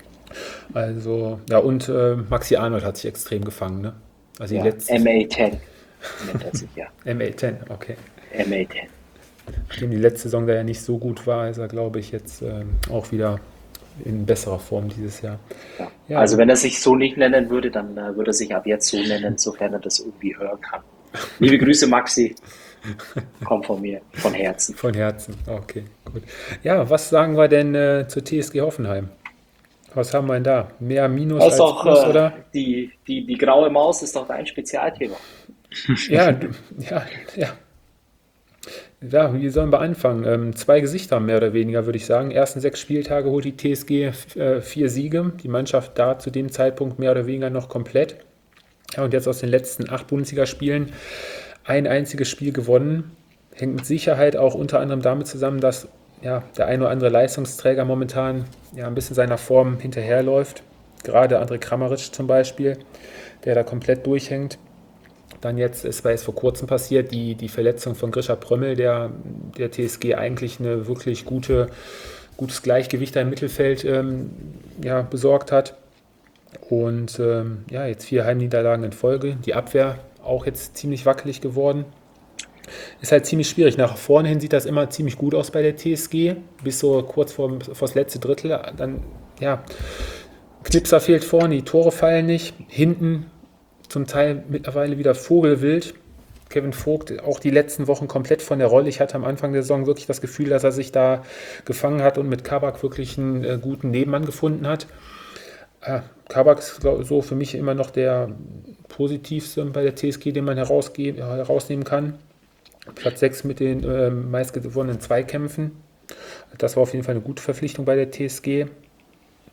Also, ja, und Maxi Arnold hat sich extrem gefangen, ne? Also die letzte
MA10 nennt er sich, ja.
MA10, okay.
MA10.
Nachdem die letzte Saison da ja nicht so gut war, ist er, glaube ich, jetzt auch wieder in besserer Form dieses Jahr.
Ja, also wenn er sich so nicht nennen würde, dann würde er sich ab jetzt so nennen, sofern er das irgendwie hören kann. Liebe Grüße, Maxi. Komm von mir, von Herzen.
Von Herzen, okay, gut. Ja, was sagen wir denn zur TSG Hoffenheim? Was haben wir denn da? Mehr Minus als Plus, oder?
Die graue Maus ist doch dein Spezialthema.
Ja. Ja, wie sollen wir anfangen? 2 Gesichter mehr oder weniger, würde ich sagen. Ersten 6 Spieltage holt die TSG 4 Siege. Die Mannschaft da zu dem Zeitpunkt mehr oder weniger noch komplett. Ja, und jetzt aus den letzten 8 Bundesligaspielen ein einziges Spiel gewonnen. Hängt mit Sicherheit auch unter anderem damit zusammen, dass der ein oder andere Leistungsträger momentan ein bisschen seiner Form hinterherläuft. Gerade André Kramaric zum Beispiel, der da komplett durchhängt. Dann es war jetzt vor kurzem passiert, die Verletzung von Grisha Prömmel, der TSG eigentlich eine wirklich gutes Gleichgewicht im Mittelfeld besorgt hat. Und jetzt 4 Heimniederlagen in Folge. Die Abwehr auch jetzt ziemlich wackelig geworden. Ist halt ziemlich schwierig. Nach vorne hin sieht das immer ziemlich gut aus bei der TSG, bis so kurz vor das letzte Drittel. Dann, Knipser fehlt vorne, die Tore fallen nicht. Hinten zum Teil mittlerweile wieder vogelwild. Kevin Vogt auch die letzten Wochen komplett von der Rolle. Ich hatte am Anfang der Saison wirklich das Gefühl, dass er sich da gefangen hat und mit Kabak wirklich einen guten Nebenmann gefunden hat. Kabak ist so für mich immer noch der positivste bei der TSG, den man herausnehmen kann. Platz 6 mit den meistgewonnenen Zweikämpfen. Das war auf jeden Fall eine gute Verpflichtung bei der TSG.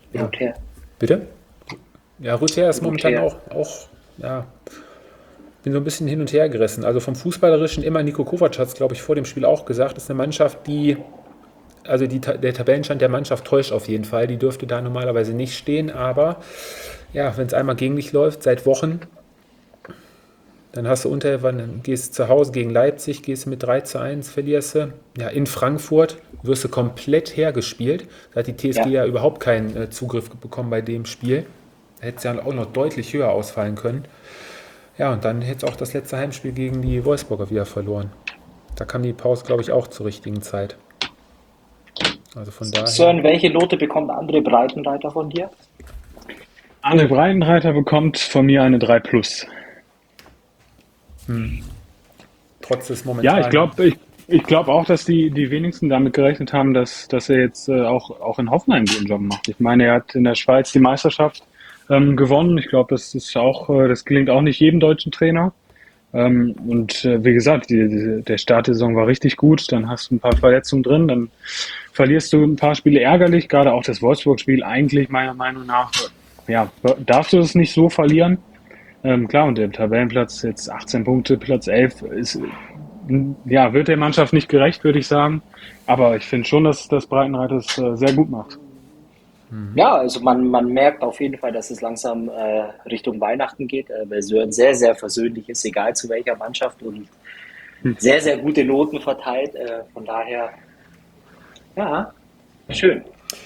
Ja,
Rother.
bitte? Ja, Rüther ist momentan
Rother.
auch, ja, bin so ein bisschen hin und her gerissen. Also vom Fußballerischen immer Niko Kovac hat es, glaube ich, vor dem Spiel auch gesagt, ist eine Mannschaft, der Tabellenstand der Mannschaft täuscht auf jeden Fall. Die dürfte da normalerweise nicht stehen, aber ja, wenn es einmal gegen dich läuft, seit Wochen, dann hast du wann gehst zu Hause gegen Leipzig, gehst mit 3:1, verlierst du. Ja, in Frankfurt wirst du komplett hergespielt. Da hat die TSG
Ja.
ja überhaupt keinen Zugriff bekommen bei dem Spiel. Hätte es ja auch noch deutlich höher ausfallen können. Ja, und dann hätte es auch das letzte Heimspiel gegen die Wolfsburger wieder verloren. Da kam die Pause, glaube ich, auch zur richtigen Zeit. Also von daher.
Sören, welche Note bekommt André Breitenreiter von dir?
André Breitenreiter bekommt von mir eine 3+.
Trotz des
Ja,
momentanen.
ich glaube auch, dass die wenigsten damit gerechnet haben, dass er jetzt auch in Hoffenheim einen guten Job macht. Ich meine, er hat in der Schweiz die Meisterschaft gewonnen. Ich glaube, das gelingt auch nicht jedem deutschen Trainer. Wie gesagt, der Start der Saison war richtig gut. Dann hast du ein paar Verletzungen drin, dann verlierst du ein paar Spiele ärgerlich. Gerade auch das Wolfsburg-Spiel eigentlich meiner Meinung nach, ja, darfst du es nicht so verlieren. Klar, und der Tabellenplatz jetzt 18 Punkte, Platz 11 ist, ja, wird der Mannschaft nicht gerecht, würde ich sagen. Aber ich finde schon, dass Breitenreiter es sehr gut macht.
Ja, also man merkt auf jeden Fall, dass es langsam Richtung Weihnachten geht, weil Sören sehr, sehr versöhnlich ist, egal zu welcher Mannschaft und sehr, sehr gute Noten verteilt. Von daher, ja, schön.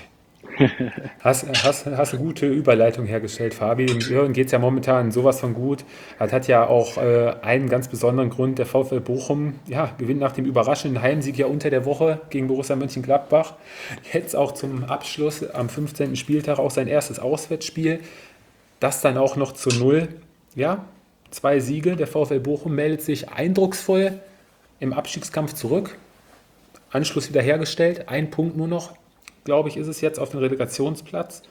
Hast eine gute Überleitung hergestellt, Fabi. Dem Sören geht es ja momentan sowas von gut. Das hat ja auch einen ganz besonderen Grund. Der VfL Bochum gewinnt nach dem überraschenden Heimsieg ja unter der Woche gegen Borussia Mönchengladbach. Jetzt auch zum Abschluss am 15. Spieltag auch sein erstes Auswärtsspiel. Das dann auch noch zu 0. Ja, 2 Siege. Der VfL Bochum meldet sich eindrucksvoll im Abstiegskampf zurück. Anschluss wiederhergestellt. 1 Punkt nur noch, glaube ich, ist es jetzt auf dem Relegationsplatz.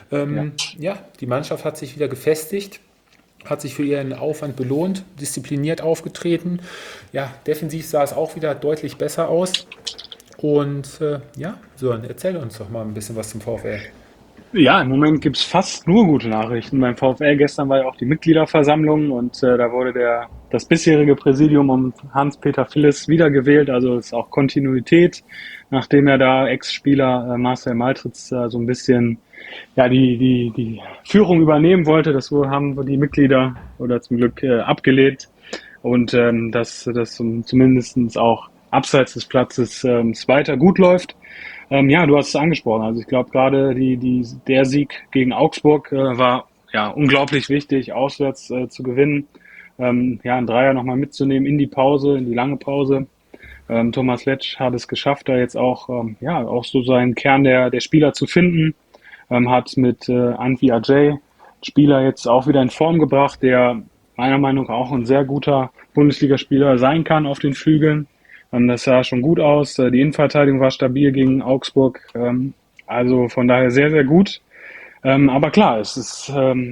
Die Mannschaft hat sich wieder gefestigt, hat sich für ihren Aufwand belohnt, diszipliniert aufgetreten. Ja, defensiv sah es auch wieder deutlich besser aus. Und Sören, erzähl uns doch mal ein bisschen was zum VfL.
Ja, im Moment gibt's fast nur gute Nachrichten beim VfL. Gestern war ja auch die Mitgliederversammlung und da wurde das bisherige Präsidium um Hans-Peter Philliss wiedergewählt. Also ist auch Kontinuität, nachdem er da Ex-Spieler Marcel Maltritz so ein bisschen die Führung übernehmen wollte. Das haben die Mitglieder oder zum Glück abgelehnt. Und dass zumindest auch abseits des Platzes es weiter gut läuft. Du hast es angesprochen. Also ich glaube gerade der Sieg gegen Augsburg war unglaublich wichtig, auswärts zu gewinnen. Einen Dreier nochmal mitzunehmen in die Pause, in die lange Pause. Thomas Letsch hat es geschafft, da jetzt auch auch so seinen Kern der Spieler zu finden. Hat mit Anfi Ajay Spieler jetzt auch wieder in Form gebracht, der meiner Meinung nach auch ein sehr guter Bundesligaspieler sein kann auf den Flügeln. Das sah schon gut aus. Die Innenverteidigung war stabil gegen Augsburg. Also von daher sehr, sehr gut. Aber klar, es ist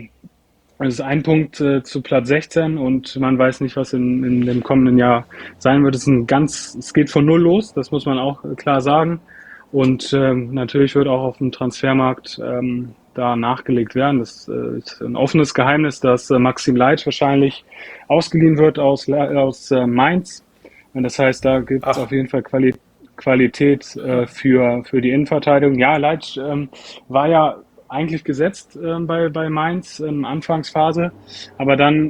1 Punkt zu Platz 16 und man weiß nicht, was in dem kommenden Jahr sein wird. Es geht von null los, das muss man auch klar sagen. Und natürlich wird auch auf dem Transfermarkt da nachgelegt werden. Das ist ein offenes Geheimnis, dass Maxim Leitsch wahrscheinlich ausgeliehen wird aus Mainz. Und das heißt, da gibt es auf jeden Fall Qualität für die Innenverteidigung. Ja, Leitsch war ja eigentlich gesetzt bei Mainz in Anfangsphase. Aber dann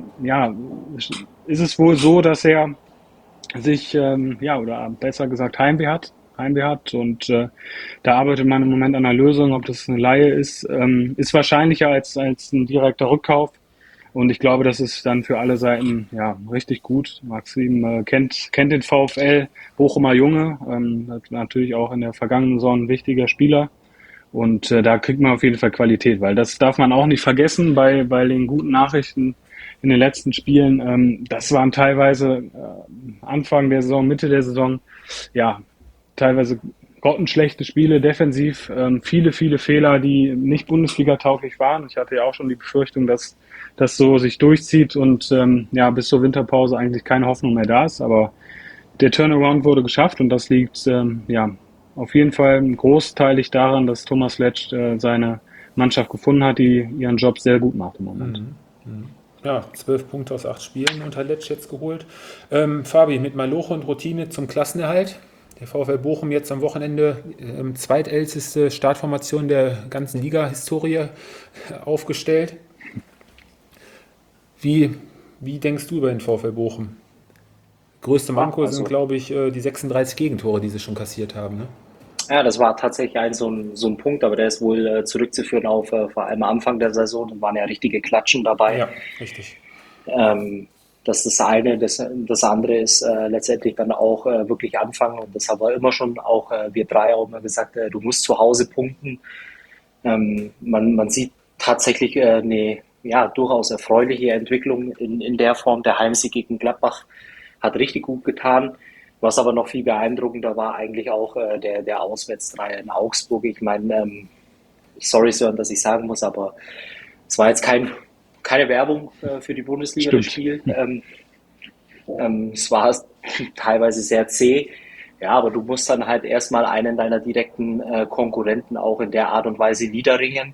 ist es wohl so, dass er sich, oder besser gesagt Heimweh hat. Und da arbeitet man im Moment an einer Lösung. Ob das eine Leihe ist, ist wahrscheinlicher als ein direkter Rückkauf. Und ich glaube, das ist dann für alle Seiten richtig gut. Maxim kennt den VfL, Bochumer Junge, natürlich auch in der vergangenen Saison ein wichtiger Spieler. Und da kriegt man auf jeden Fall Qualität, weil das darf man auch nicht vergessen bei den guten Nachrichten in den letzten Spielen. Das waren teilweise Anfang der Saison, Mitte der Saison, teilweise grottenschlechte Spiele, defensiv, viele, viele Fehler, die nicht Bundesliga-tauglich waren. Ich hatte ja auch schon die Befürchtung, dass das so sich durchzieht und bis zur Winterpause eigentlich keine Hoffnung mehr da ist. Aber der Turnaround wurde geschafft und das liegt auf jeden Fall großteilig daran, dass Thomas Letsch seine Mannschaft gefunden hat, die ihren Job sehr gut macht im Moment.
Ja, 12 Punkte aus 8 Spielen unter Letsch jetzt geholt. Fabi, mit Maloche und Routine zum Klassenerhalt. Der VfL Bochum jetzt am Wochenende zweitälteste Startformation der ganzen Liga-Historie aufgestellt. Wie denkst du über den VfL Bochum? Größte Manko sind, glaube ich, die 36 Gegentore, die sie schon kassiert haben. Ne?
Ja, das war tatsächlich so ein Punkt, aber der ist wohl zurückzuführen auf vor allem Anfang der Saison. Da waren ja richtige Klatschen dabei.
Ja, richtig.
Das ist das eine. Das andere ist letztendlich dann auch wirklich anfangen. Und das haben wir immer schon, auch wir drei auch immer gesagt, du musst zu Hause punkten. Man sieht tatsächlich eine ja, durchaus erfreuliche Entwicklung in der Form. Der Heimsieg gegen Gladbach hat richtig gut getan. Was aber noch viel beeindruckender war, eigentlich auch der Auswärtsdreier in Augsburg. Ich meine, sorry Sören, dass ich sagen muss, aber es war jetzt keine Werbung für die Bundesliga, das Spiel. Es war teilweise sehr zäh. Ja, aber du musst dann halt erstmal einen deiner direkten Konkurrenten auch in der Art und Weise niederringen.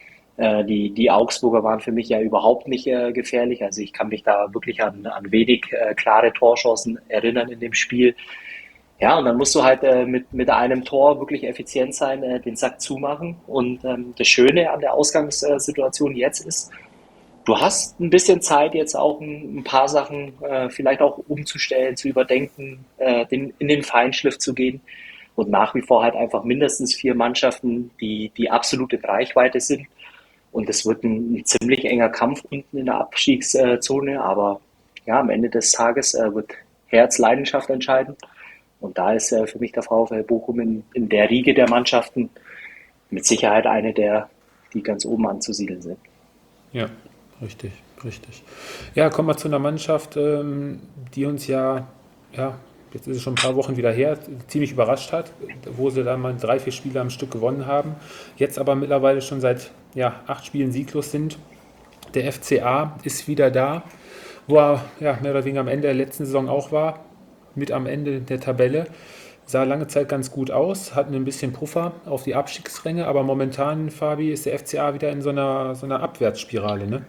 Die Augsburger waren für mich ja überhaupt nicht gefährlich. Also ich kann mich da wirklich an wenig klare Torchancen erinnern in dem Spiel. Ja, und dann musst du halt mit einem Tor wirklich effizient sein, den Sack zumachen. Und das Schöne an der Ausgangssituation jetzt ist, du hast ein bisschen Zeit, jetzt auch ein paar Sachen vielleicht auch umzustellen, zu überdenken, in den Feinschliff zu gehen. Und nach wie vor halt einfach mindestens 4 Mannschaften, die absolut in Reichweite sind. Und es wird ein ziemlich enger Kampf unten in der Abstiegszone. Aber ja, am Ende des Tages wird Herz-Leidenschaft entscheiden. Und da ist für mich der VfL Bochum in der Riege der Mannschaften mit Sicherheit eine die ganz oben anzusiedeln sind.
Ja, richtig. Ja, kommen wir zu einer Mannschaft, die uns ja, jetzt ist es schon ein paar Wochen wieder her, ziemlich überrascht hat, wo sie dann mal 3, 4 Spiele am Stück gewonnen haben. Jetzt aber mittlerweile schon seit 8 Spielen sieglos sind. Der FCA ist wieder da, wo er mehr oder weniger am Ende der letzten Saison auch war, mit am Ende der Tabelle. Sah lange Zeit ganz gut aus, hatten ein bisschen Puffer auf die Abstiegsränge, aber momentan, Fabi, ist der FCA wieder in so einer Abwärtsspirale, ne?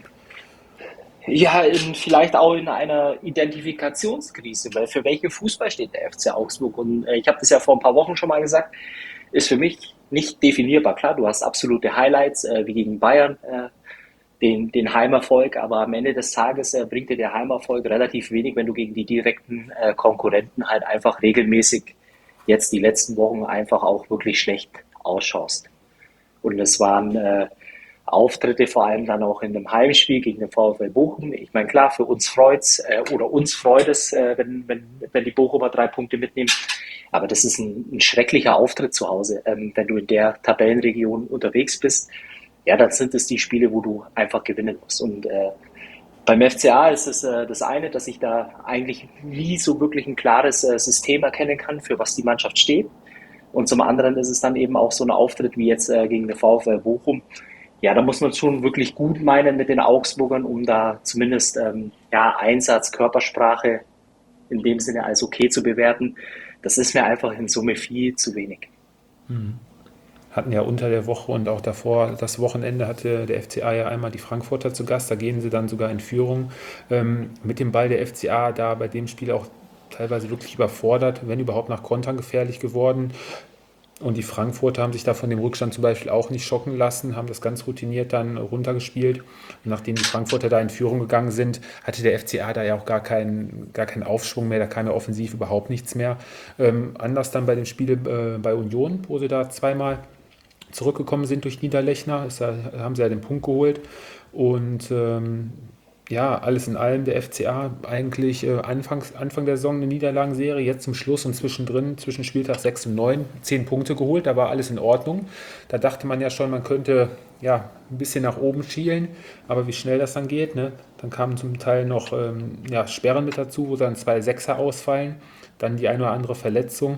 Ja, vielleicht auch in einer Identifikationskrise, weil für welchen Fußball steht der FC Augsburg? Und ich habe das ja vor ein paar Wochen schon mal gesagt, ist für mich nicht definierbar. Klar, du hast absolute Highlights, wie gegen Bayern, den Heimerfolg, aber am Ende des Tages bringt dir der Heimerfolg relativ wenig, wenn du gegen die direkten Konkurrenten halt einfach regelmäßig jetzt die letzten Wochen einfach auch wirklich schlecht ausschaust. Und es waren Auftritte, vor allem dann auch in dem Heimspiel gegen den VfL Bochum. Ich meine, klar, für uns freut's oder uns freut es, wenn die Bochumer 3 Punkte mitnehmen. Aber das ist ein schrecklicher Auftritt zu Hause. Wenn du in der Tabellenregion unterwegs bist, ja, dann sind es die Spiele, wo du einfach gewinnen musst. Und beim FCA ist es das eine, dass ich da eigentlich nie so wirklich ein klares System erkennen kann, für was die Mannschaft steht. Und zum anderen ist es dann eben auch so ein Auftritt wie jetzt gegen den VfL Bochum. Ja, da muss man schon wirklich gut meinen mit den Augsburgern, um da zumindest Einsatz, Körpersprache in dem Sinne als okay zu bewerten. Das ist mir einfach in Summe viel zu wenig.
Hatten ja unter der Woche und auch davor, das Wochenende hatte der FCA ja einmal die Frankfurter zu Gast, da gehen sie dann sogar in Führung. Mit dem Ball der FCA da bei dem Spiel auch teilweise wirklich überfordert, wenn überhaupt nach Kontern gefährlich geworden. Und die Frankfurter haben sich da von dem Rückstand zum Beispiel auch nicht schocken lassen, haben das ganz routiniert dann runtergespielt. Und nachdem die Frankfurter da in Führung gegangen sind, hatte der FCA da ja auch gar keinen Aufschwung mehr, da kam ja offensiv überhaupt nichts mehr. Anders dann bei dem Spiel bei Union, wo sie da zweimal zurückgekommen sind durch Niederlechner, haben sie ja den Punkt geholt. Und alles in allem der FCA eigentlich Anfang der Saison eine Niederlagenserie, jetzt zum Schluss und zwischendrin, zwischen Spieltag 6 und 9, 10 Punkte geholt, da war alles in Ordnung. Da dachte man ja schon, man könnte ein bisschen nach oben schielen, aber wie schnell das dann geht, ne? Dann kamen zum Teil noch Sperren mit dazu, wo dann 2 Sechser ausfallen, dann die eine oder andere Verletzung,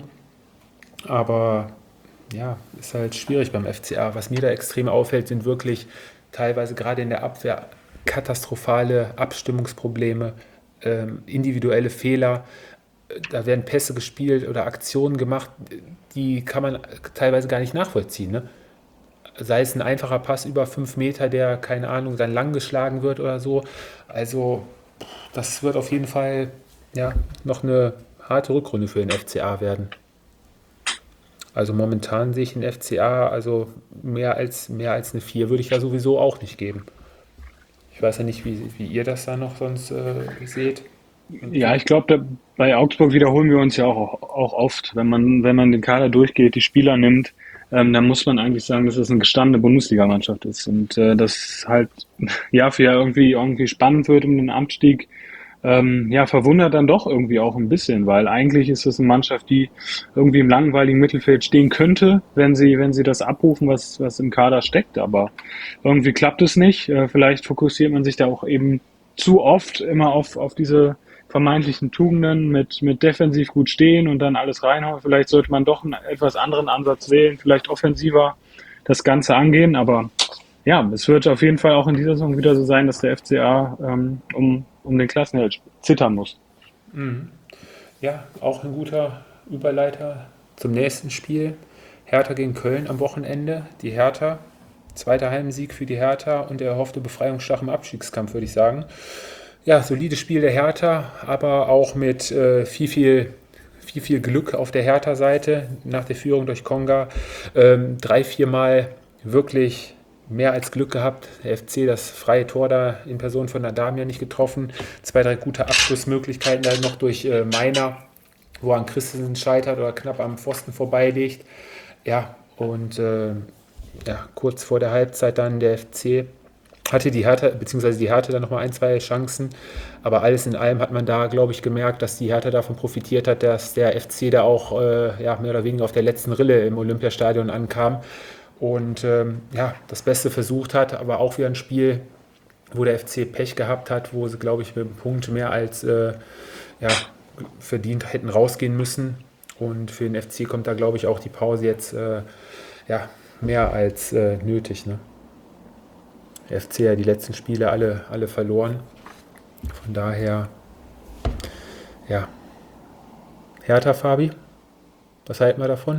aber ist halt schwierig beim FCA. Was mir da extrem auffällt, sind wirklich teilweise gerade in der Abwehr katastrophale Abstimmungsprobleme, individuelle Fehler. Da werden Pässe gespielt oder Aktionen gemacht, die kann man teilweise gar nicht nachvollziehen. Ne? sei es ein einfacher Pass über 5 Meter, der, keine Ahnung, dann lang geschlagen wird oder so. Also das wird auf jeden Fall ja, noch eine harte Rückrunde für den FCA werden. Also momentan sehe ich den FCA, also mehr als eine 4 würde ich ja sowieso auch nicht geben. Ich weiß ja nicht, wie ihr das da noch sonst seht.
Ja, ich glaube, bei Augsburg wiederholen wir uns ja auch oft. Wenn man den Kader durchgeht, die Spieler nimmt, dann muss man eigentlich sagen, dass es eine gestandene Bundesligamannschaft ist. Und das halt Jahr für Jahr irgendwie spannend wird um den Abstieg. Ja, verwundert dann doch irgendwie auch ein bisschen, weil eigentlich ist es eine Mannschaft, die irgendwie im langweiligen Mittelfeld stehen könnte, wenn sie das abrufen, was im Kader steckt. Aber irgendwie klappt es nicht. Vielleicht fokussiert man sich da auch eben zu oft immer auf diese vermeintlichen Tugenden mit defensiv gut stehen und dann alles reinhauen. Vielleicht sollte man doch einen etwas anderen Ansatz wählen, vielleicht offensiver das Ganze angehen. Aber ja, es wird auf jeden Fall auch in dieser Saison wieder so sein, dass der FCA um den Klassenerhalt zittern muss.
Ja, auch ein guter Überleiter zum nächsten Spiel. Hertha gegen Köln am Wochenende. Die Hertha, zweiter Heimsieg für die Hertha und der erhoffte Befreiungsschlag im Abstiegskampf, würde ich sagen. Ja, solides Spiel der Hertha, aber auch mit viel Glück auf der Hertha-Seite nach der Führung durch Konga. 3-4 Mal wirklich mehr als Glück gehabt. Der FC das freie Tor da in Person von Adamia nicht getroffen. 2, 3 gute Abschlussmöglichkeiten dann noch durch Meiner, wo er an Christensen scheitert oder knapp am Pfosten vorbeilegt. Ja, und kurz vor der Halbzeit dann der FC hatte die Hertha, beziehungsweise die Hertha dann nochmal 1, 2 Chancen. Aber alles in allem hat man da, glaube ich, gemerkt, dass die Hertha davon profitiert hat, dass der FC da auch mehr oder weniger auf der letzten Rille im Olympiastadion ankam und das Beste versucht hat, aber auch wieder ein Spiel, wo der FC Pech gehabt hat, wo sie, glaube ich, mit einem Punkt mehr als verdient hätten rausgehen müssen. Und für den FC kommt da, glaube ich, auch die Pause jetzt mehr als nötig. Ne? Der FC ja die letzten Spiele alle verloren. Von daher, ja. Hertha, Fabi, was halten wir davon?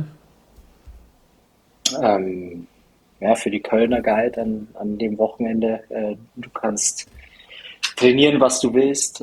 Für die Kölner galt an dem Wochenende, du kannst trainieren, was du willst.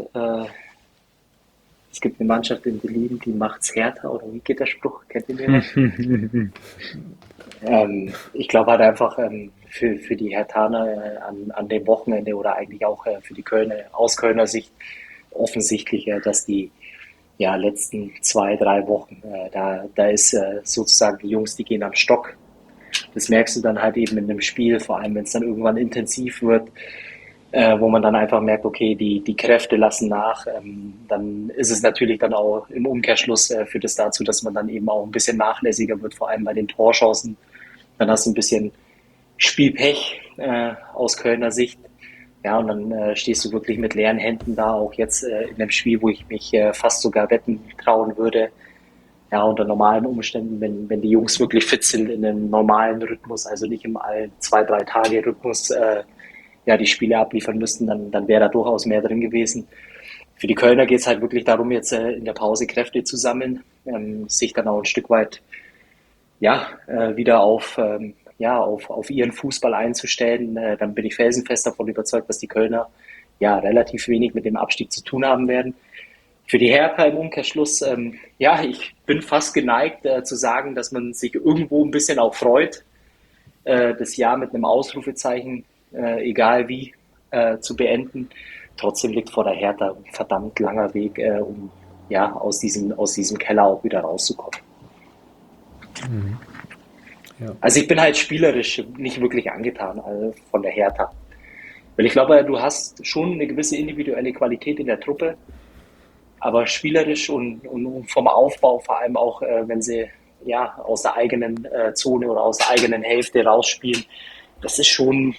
Es gibt eine Mannschaft in Berlin, die macht's härter, oder wie geht der Spruch? Kennt ihr den? Ich glaube halt einfach für die Herthaner an dem Wochenende oder eigentlich auch für die Kölner, aus Kölner Sicht offensichtlich, dass die letzten 2, 3 Wochen, da ist sozusagen die Jungs, die gehen am Stock. Das merkst du dann halt eben in dem Spiel, vor allem wenn es dann irgendwann intensiv wird, wo man dann einfach merkt, okay, die Kräfte lassen nach. Dann ist es natürlich dann auch im Umkehrschluss führt es dazu, dass man dann eben auch ein bisschen nachlässiger wird, vor allem bei den Torchancen. Dann hast du ein bisschen Spielpech aus Kölner Sicht. Ja, und dann stehst du wirklich mit leeren Händen da, auch jetzt in dem Spiel, wo ich mich fast sogar wetten trauen würde. Ja, unter normalen Umständen, wenn die Jungs wirklich fit sind in einem normalen Rhythmus, also nicht im 2, 3 Tage Rhythmus, die Spiele abliefern müssten, dann wäre da durchaus mehr drin gewesen. Für die Kölner geht es halt wirklich darum, jetzt in der Pause Kräfte zu sammeln, sich dann auch ein Stück weit wieder auf ihren Fußball einzustellen. Dann bin ich felsenfest davon überzeugt, dass die Kölner relativ wenig mit dem Abstieg zu tun haben werden. Für die Hertha im Umkehrschluss, ich bin fast geneigt zu sagen, dass man sich irgendwo ein bisschen auch freut, das Jahr mit einem Ausrufezeichen, egal wie, zu beenden. Trotzdem liegt vor der Hertha ein verdammt langer Weg, um aus diesem Keller auch wieder rauszukommen.
Mhm. Ja.
Also ich bin halt spielerisch nicht wirklich angetan von der Hertha. Weil ich glaube, du hast schon eine gewisse individuelle Qualität in der Truppe, aber spielerisch und vom Aufbau, vor allem auch, wenn sie aus der eigenen Zone oder aus der eigenen Hälfte rausspielen, das ist schon,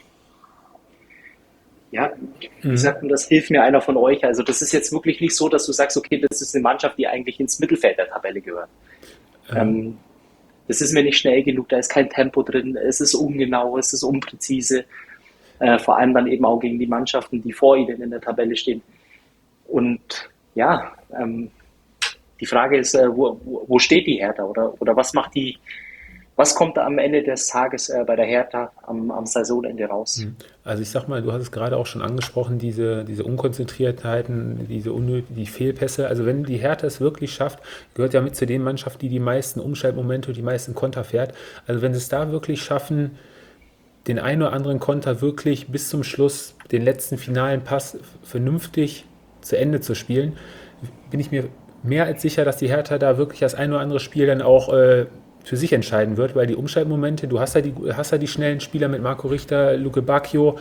wie sagt man das, hilft mir einer von euch. Also das ist jetzt wirklich nicht so, dass du sagst, okay, das ist eine Mannschaft, die eigentlich ins Mittelfeld der Tabelle gehört. Das ist mir nicht schnell genug, da ist kein Tempo drin, es ist ungenau, es ist unpräzise, vor allem dann eben auch gegen die Mannschaften, die vor ihnen in der Tabelle stehen. Und die Frage ist, wo steht die Hertha oder was macht die Was kommt da am Ende des Tages bei der Hertha am Saisonende raus?
Also ich sag mal, du hast es gerade auch schon angesprochen, diese Unkonzentriertheiten, die Fehlpässe. Also wenn die Hertha es wirklich schafft, gehört ja mit zu den Mannschaften, die die meisten Umschaltmomente, die meisten Konter fährt. Also wenn sie es da wirklich schaffen, den einen oder anderen Konter wirklich bis zum Schluss, den letzten finalen Pass vernünftig zu Ende zu spielen, bin ich mir mehr als sicher, dass die Hertha da wirklich das ein oder andere Spiel dann auch für sich entscheiden wird, weil die Umschaltmomente, du hast ja die schnellen Spieler mit Marco Richter, Luke Bacchio,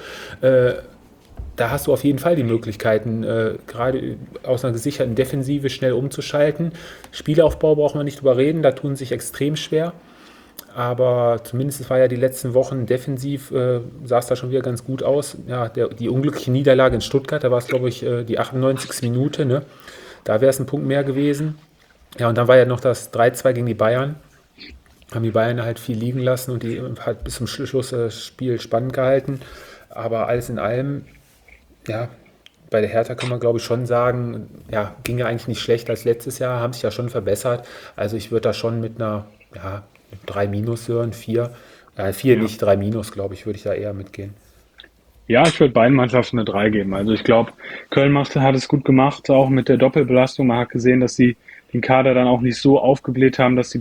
da hast du auf jeden Fall die Möglichkeiten, gerade aus einer gesicherten Defensive schnell umzuschalten. Spielaufbau braucht man nicht drüber reden, da tun sie sich extrem schwer. Aber zumindest war ja die letzten Wochen defensiv, sah es da schon wieder ganz gut aus. Ja, die unglückliche Niederlage in Stuttgart, da war es, glaube ich, die 98. Minute. Ne? Da wäre es ein Punkt mehr gewesen. Ja, und dann war ja noch das 3-2 gegen die Bayern. Haben die Bayern halt viel liegen lassen und die hat bis zum Schluss das Spiel spannend gehalten. Aber alles in allem, ja, bei der Hertha kann man, glaube ich, schon sagen, ja, ging ja eigentlich nicht schlechter als letztes Jahr, haben sich ja schon verbessert. Also ich würde da schon mit einer, ja, 3 Minus hören, 4. 4
Ja.
nicht, 3 Minus, glaube ich, würde ich da eher mitgehen.
Ja, ich würde beiden Mannschaften eine 3 geben. Also ich glaube, hat es gut gemacht, auch mit der Doppelbelastung. Man hat gesehen, dass sie den Kader dann auch nicht so aufgebläht haben, dass sie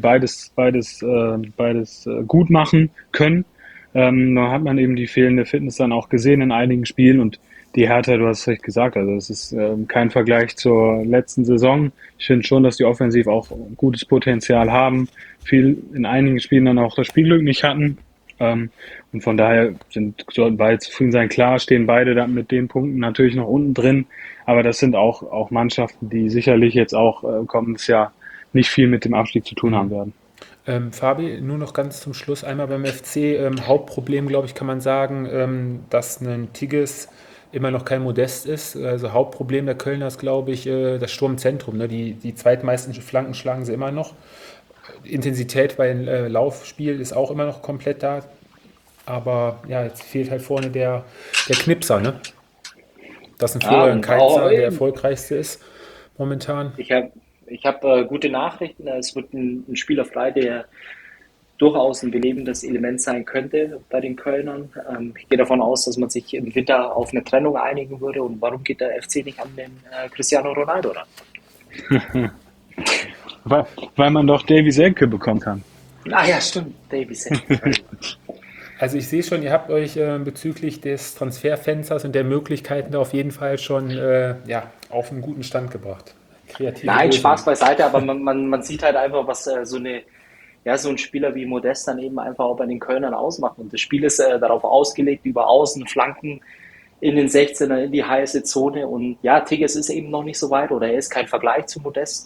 beides gut machen können. Da hat man eben die fehlende Fitness dann auch gesehen in einigen Spielen und die Hertha, du hast es recht gesagt, also es ist kein Vergleich zur letzten Saison. Ich finde schon, dass die offensiv auch gutes Potenzial haben, viel in einigen Spielen dann auch das Spielglück nicht hatten. Und von daher sollten beide zufrieden sein. Klar stehen beide dann mit den Punkten natürlich noch unten drin, aber das sind auch Mannschaften, die sicherlich jetzt auch kommendes Jahr nicht viel mit dem Abstieg zu tun haben werden.
Fabi, nur noch ganz zum Schluss einmal beim FC. Hauptproblem, glaube ich, kann man sagen, dass ein Tigges immer noch kein Modest ist. Also Hauptproblem der Kölner ist, glaube ich, das Sturmzentrum. Ne? Die zweitmeisten Flanken schlagen sie immer noch. Intensität beim Laufspiel ist auch immer noch komplett da. Aber ja, jetzt fehlt halt vorne der Knipser. Ne? Dass ein Florian
Und
Kainzer der erfolgreichste ist momentan.
ich hab gute Nachrichten. Es wird ein Spieler frei, der durchaus ein belebendes Element sein könnte bei den Kölnern. Ich gehe davon aus, dass man sich im Winter auf eine Trennung einigen würde. Und warum geht der FC nicht an den Cristiano Ronaldo ran?
Weil man doch Davy Selke bekommen kann.
Ah ja, stimmt, Davies.
Also ich sehe schon, ihr habt euch bezüglich des Transferfensters und der Möglichkeiten da auf jeden Fall schon ja, auf einen guten Stand gebracht. Kreative
Nein,
Lösung.
Spaß beiseite, aber man sieht halt einfach, was so ein Spieler wie Modest dann eben einfach auch bei den Kölnern ausmacht. Und das Spiel ist darauf ausgelegt, über Außen, Flanken in den 16er, in die heiße Zone. Und ja, Tigges ist eben noch nicht so weit oder er ist kein Vergleich zu Modest.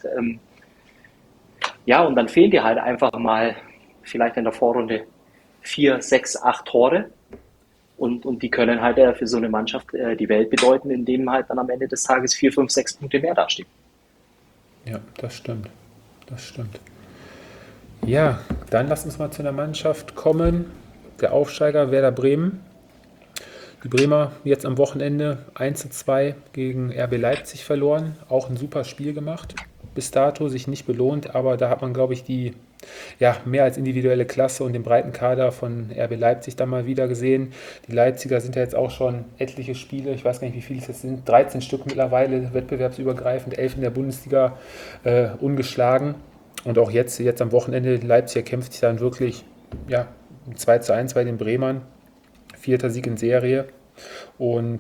Ja, und dann fehlen dir halt einfach mal vielleicht in der Vorrunde 4, 6, 8 Tore. Und die können halt für so eine Mannschaft die Welt bedeuten, indem halt dann am Ende des Tages 4, 5, 6 Punkte mehr dastehen.
Ja, das stimmt. Das stimmt. Ja, dann lass uns mal zu einer Mannschaft kommen. Der Aufsteiger Werder Bremen. Die Bremer jetzt am Wochenende 1:2 gegen RB Leipzig verloren. Auch ein super Spiel gemacht. Bis dato sich nicht belohnt, aber da hat man, glaube ich, die mehr als individuelle Klasse und den breiten Kader von RB Leipzig dann mal wieder gesehen. Die Leipziger sind ja jetzt auch schon etliche Spiele, ich weiß gar nicht, wie viele es jetzt sind, 13 Stück mittlerweile, wettbewerbsübergreifend, 11 in der Bundesliga ungeschlagen. Und auch jetzt am Wochenende, Leipzig kämpft sich dann wirklich 2:1 bei den Bremern. 4. Sieg in Serie. Und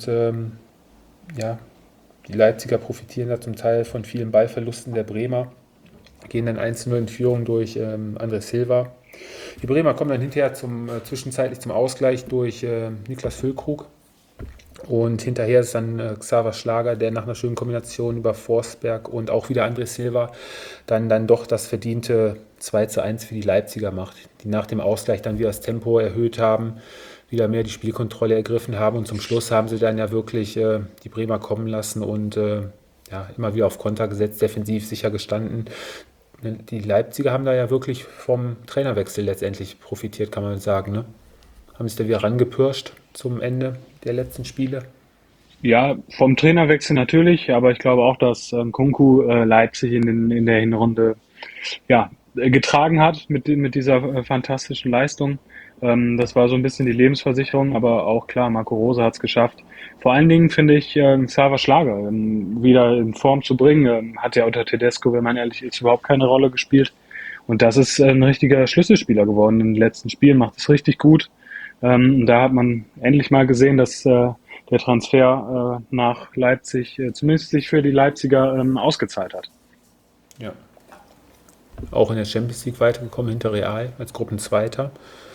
die Leipziger profitieren da zum Teil von vielen Ballverlusten der Bremer. Gehen dann 1:0 in Führung durch André Silva. Die Bremer kommen dann hinterher zwischenzeitlich zum Ausgleich durch Niklas Füllkrug. Und hinterher ist dann Xaver Schlager, der nach einer schönen Kombination über Forsberg und auch wieder André Silva dann doch das verdiente 2:1 für die Leipziger macht, die nach dem Ausgleich dann wieder das Tempo erhöht haben, wieder mehr die Spielkontrolle ergriffen haben und zum Schluss haben sie dann ja wirklich die Bremer kommen lassen und immer wieder auf Konter gesetzt, defensiv sicher gestanden. Die Leipziger haben da ja wirklich vom Trainerwechsel letztendlich profitiert, kann man sagen, ne? Haben sich da wieder rangepirscht zum Ende der letzten Spiele.
Ja, vom Trainerwechsel natürlich, aber ich glaube auch, dass Kunku Leipzig in der Hinrunde getragen hat mit dieser fantastischen Leistung. Das war so ein bisschen die Lebensversicherung, aber auch klar, Marco Rose hat es geschafft. Vor allen Dingen finde ich Xaver Schlager wieder in Form zu bringen. Hat ja unter Tedesco, wenn man ehrlich ist, überhaupt keine Rolle gespielt. Und das ist ein richtiger Schlüsselspieler geworden in den letzten Spielen, macht es richtig gut. Da hat man endlich mal gesehen, dass der Transfer nach Leipzig zumindest sich für die Leipziger ausgezahlt hat.
Ja. Auch in der Champions League weitergekommen hinter Real als Gruppenzweiter.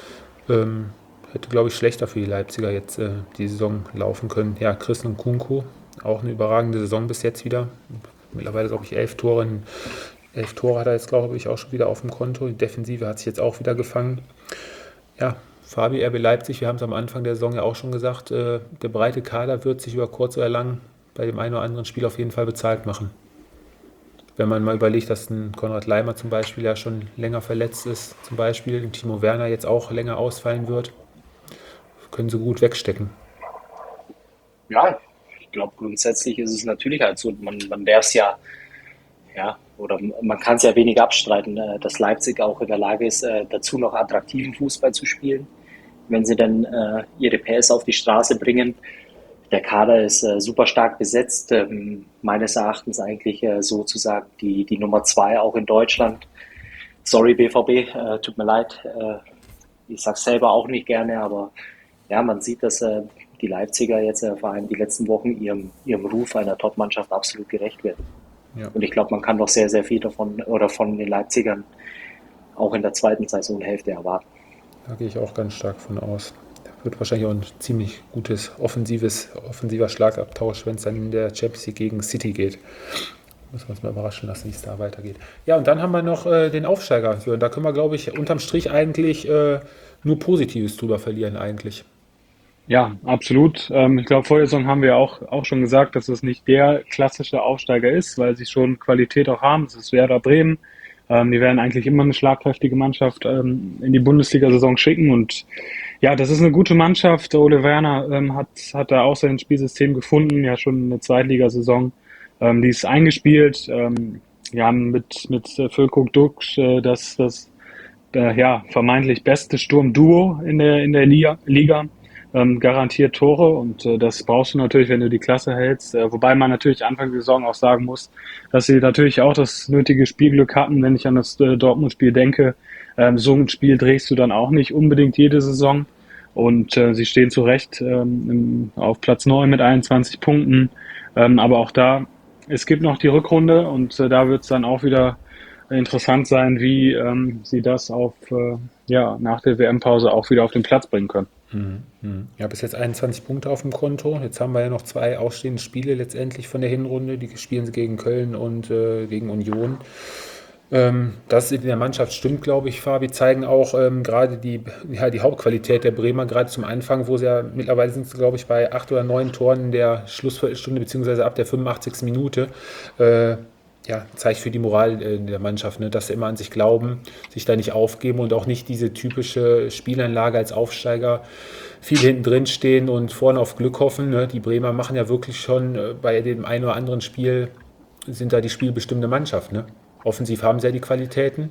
Hätte, glaube ich, schlechter für die Leipziger jetzt die Saison laufen können. Ja, Christian Nkunku, auch eine überragende Saison bis jetzt wieder. Mittlerweile, glaube ich, 11 Tore. 11 Tore hat er jetzt, glaube ich, auch schon wieder auf dem Konto. Die Defensive hat sich jetzt auch wieder gefangen. Ja, Fabi, RB Leipzig, wir haben es am Anfang der Saison ja auch schon gesagt, der breite Kader wird sich über kurz oder lang bei dem einen oder anderen Spiel auf jeden Fall bezahlt machen. Wenn man mal überlegt, dass ein Konrad Laimer zum Beispiel ja schon länger verletzt ist, zum Beispiel, und Timo Werner jetzt auch länger ausfallen wird, können sie gut wegstecken.
Ja, ich glaube, grundsätzlich ist es natürlich halt so, man darf es ja, oder man kann es ja wenig abstreiten, dass Leipzig auch in der Lage ist, dazu noch attraktiven Fußball zu spielen, wenn sie dann ihre PS auf die Straße bringen. Der Kader ist super stark besetzt, meines Erachtens eigentlich sozusagen die Nummer 2 auch in Deutschland. Sorry BVB, tut mir leid, ich sag's selber auch nicht gerne, aber ja, man sieht, dass die Leipziger jetzt vor allem die letzten Wochen ihrem Ruf einer Top-Mannschaft absolut gerecht werden.
Ja.
Und ich glaube, man kann doch sehr, sehr viel davon oder von den Leipzigern auch in der zweiten Saisonhälfte erwarten.
Da gehe ich auch ganz stark von aus. Wird wahrscheinlich auch ein ziemlich gutes offensiver Schlagabtausch, wenn es dann in der Champions League gegen City geht. Müssen wir uns mal überraschen lassen, wie es da weitergeht. Ja, und dann haben wir noch den Aufsteiger. Da können wir, glaube ich, unterm Strich eigentlich nur Positives drüber verlieren eigentlich.
Ja, absolut. Ich glaube, vor der Saison haben wir auch schon gesagt, dass es nicht der klassische Aufsteiger ist, weil sie schon Qualität auch haben. Das ist Werder Bremen. Die werden eigentlich immer eine schlagkräftige Mannschaft in die Bundesliga-Saison schicken. Und ja, das ist eine gute Mannschaft. Ole Werner hat da auch sein Spielsystem gefunden, ja schon eine Zweitligasaison. Die ist eingespielt. Wir haben mit Füllkrug Dux das vermeintlich beste Sturmduo in der Liga. Garantiert Tore und das brauchst du natürlich, wenn du die Klasse hältst. Wobei man natürlich Anfang der Saison auch sagen muss, dass sie natürlich auch das nötige Spielglück hatten, wenn ich an das Dortmund-Spiel denke. So ein Spiel drehst du dann auch nicht unbedingt jede Saison und sie stehen zu Recht auf Platz 9 mit 21 Punkten. Aber auch da, es gibt noch die Rückrunde und da wird es dann auch wieder interessant sein, wie sie das nach der WM-Pause auch wieder auf den Platz bringen können.
Ja, bis jetzt 21 Punkte auf dem Konto. Jetzt haben wir ja noch 2 ausstehende Spiele letztendlich von der Hinrunde. Die spielen sie gegen Köln und gegen Union. Das in der Mannschaft stimmt, glaube ich, Fabi, zeigen auch gerade die Hauptqualität der Bremer, gerade zum Anfang, wo sie ja mittlerweile sind, glaube ich, bei 8 oder 9 Toren in der Schlussviertelstunde, beziehungsweise ab der 85. Minute. Zeigt für die Moral in der Mannschaft, ne, dass sie immer an sich glauben, sich da nicht aufgeben und auch nicht diese typische Spielanlage als Aufsteiger viel hinten drin stehen und vorne auf Glück hoffen. Ne. Die Bremer machen ja wirklich schon bei dem einen oder anderen Spiel, sind da die spielbestimmende Mannschaft. Ne. Offensiv haben sie ja die Qualitäten.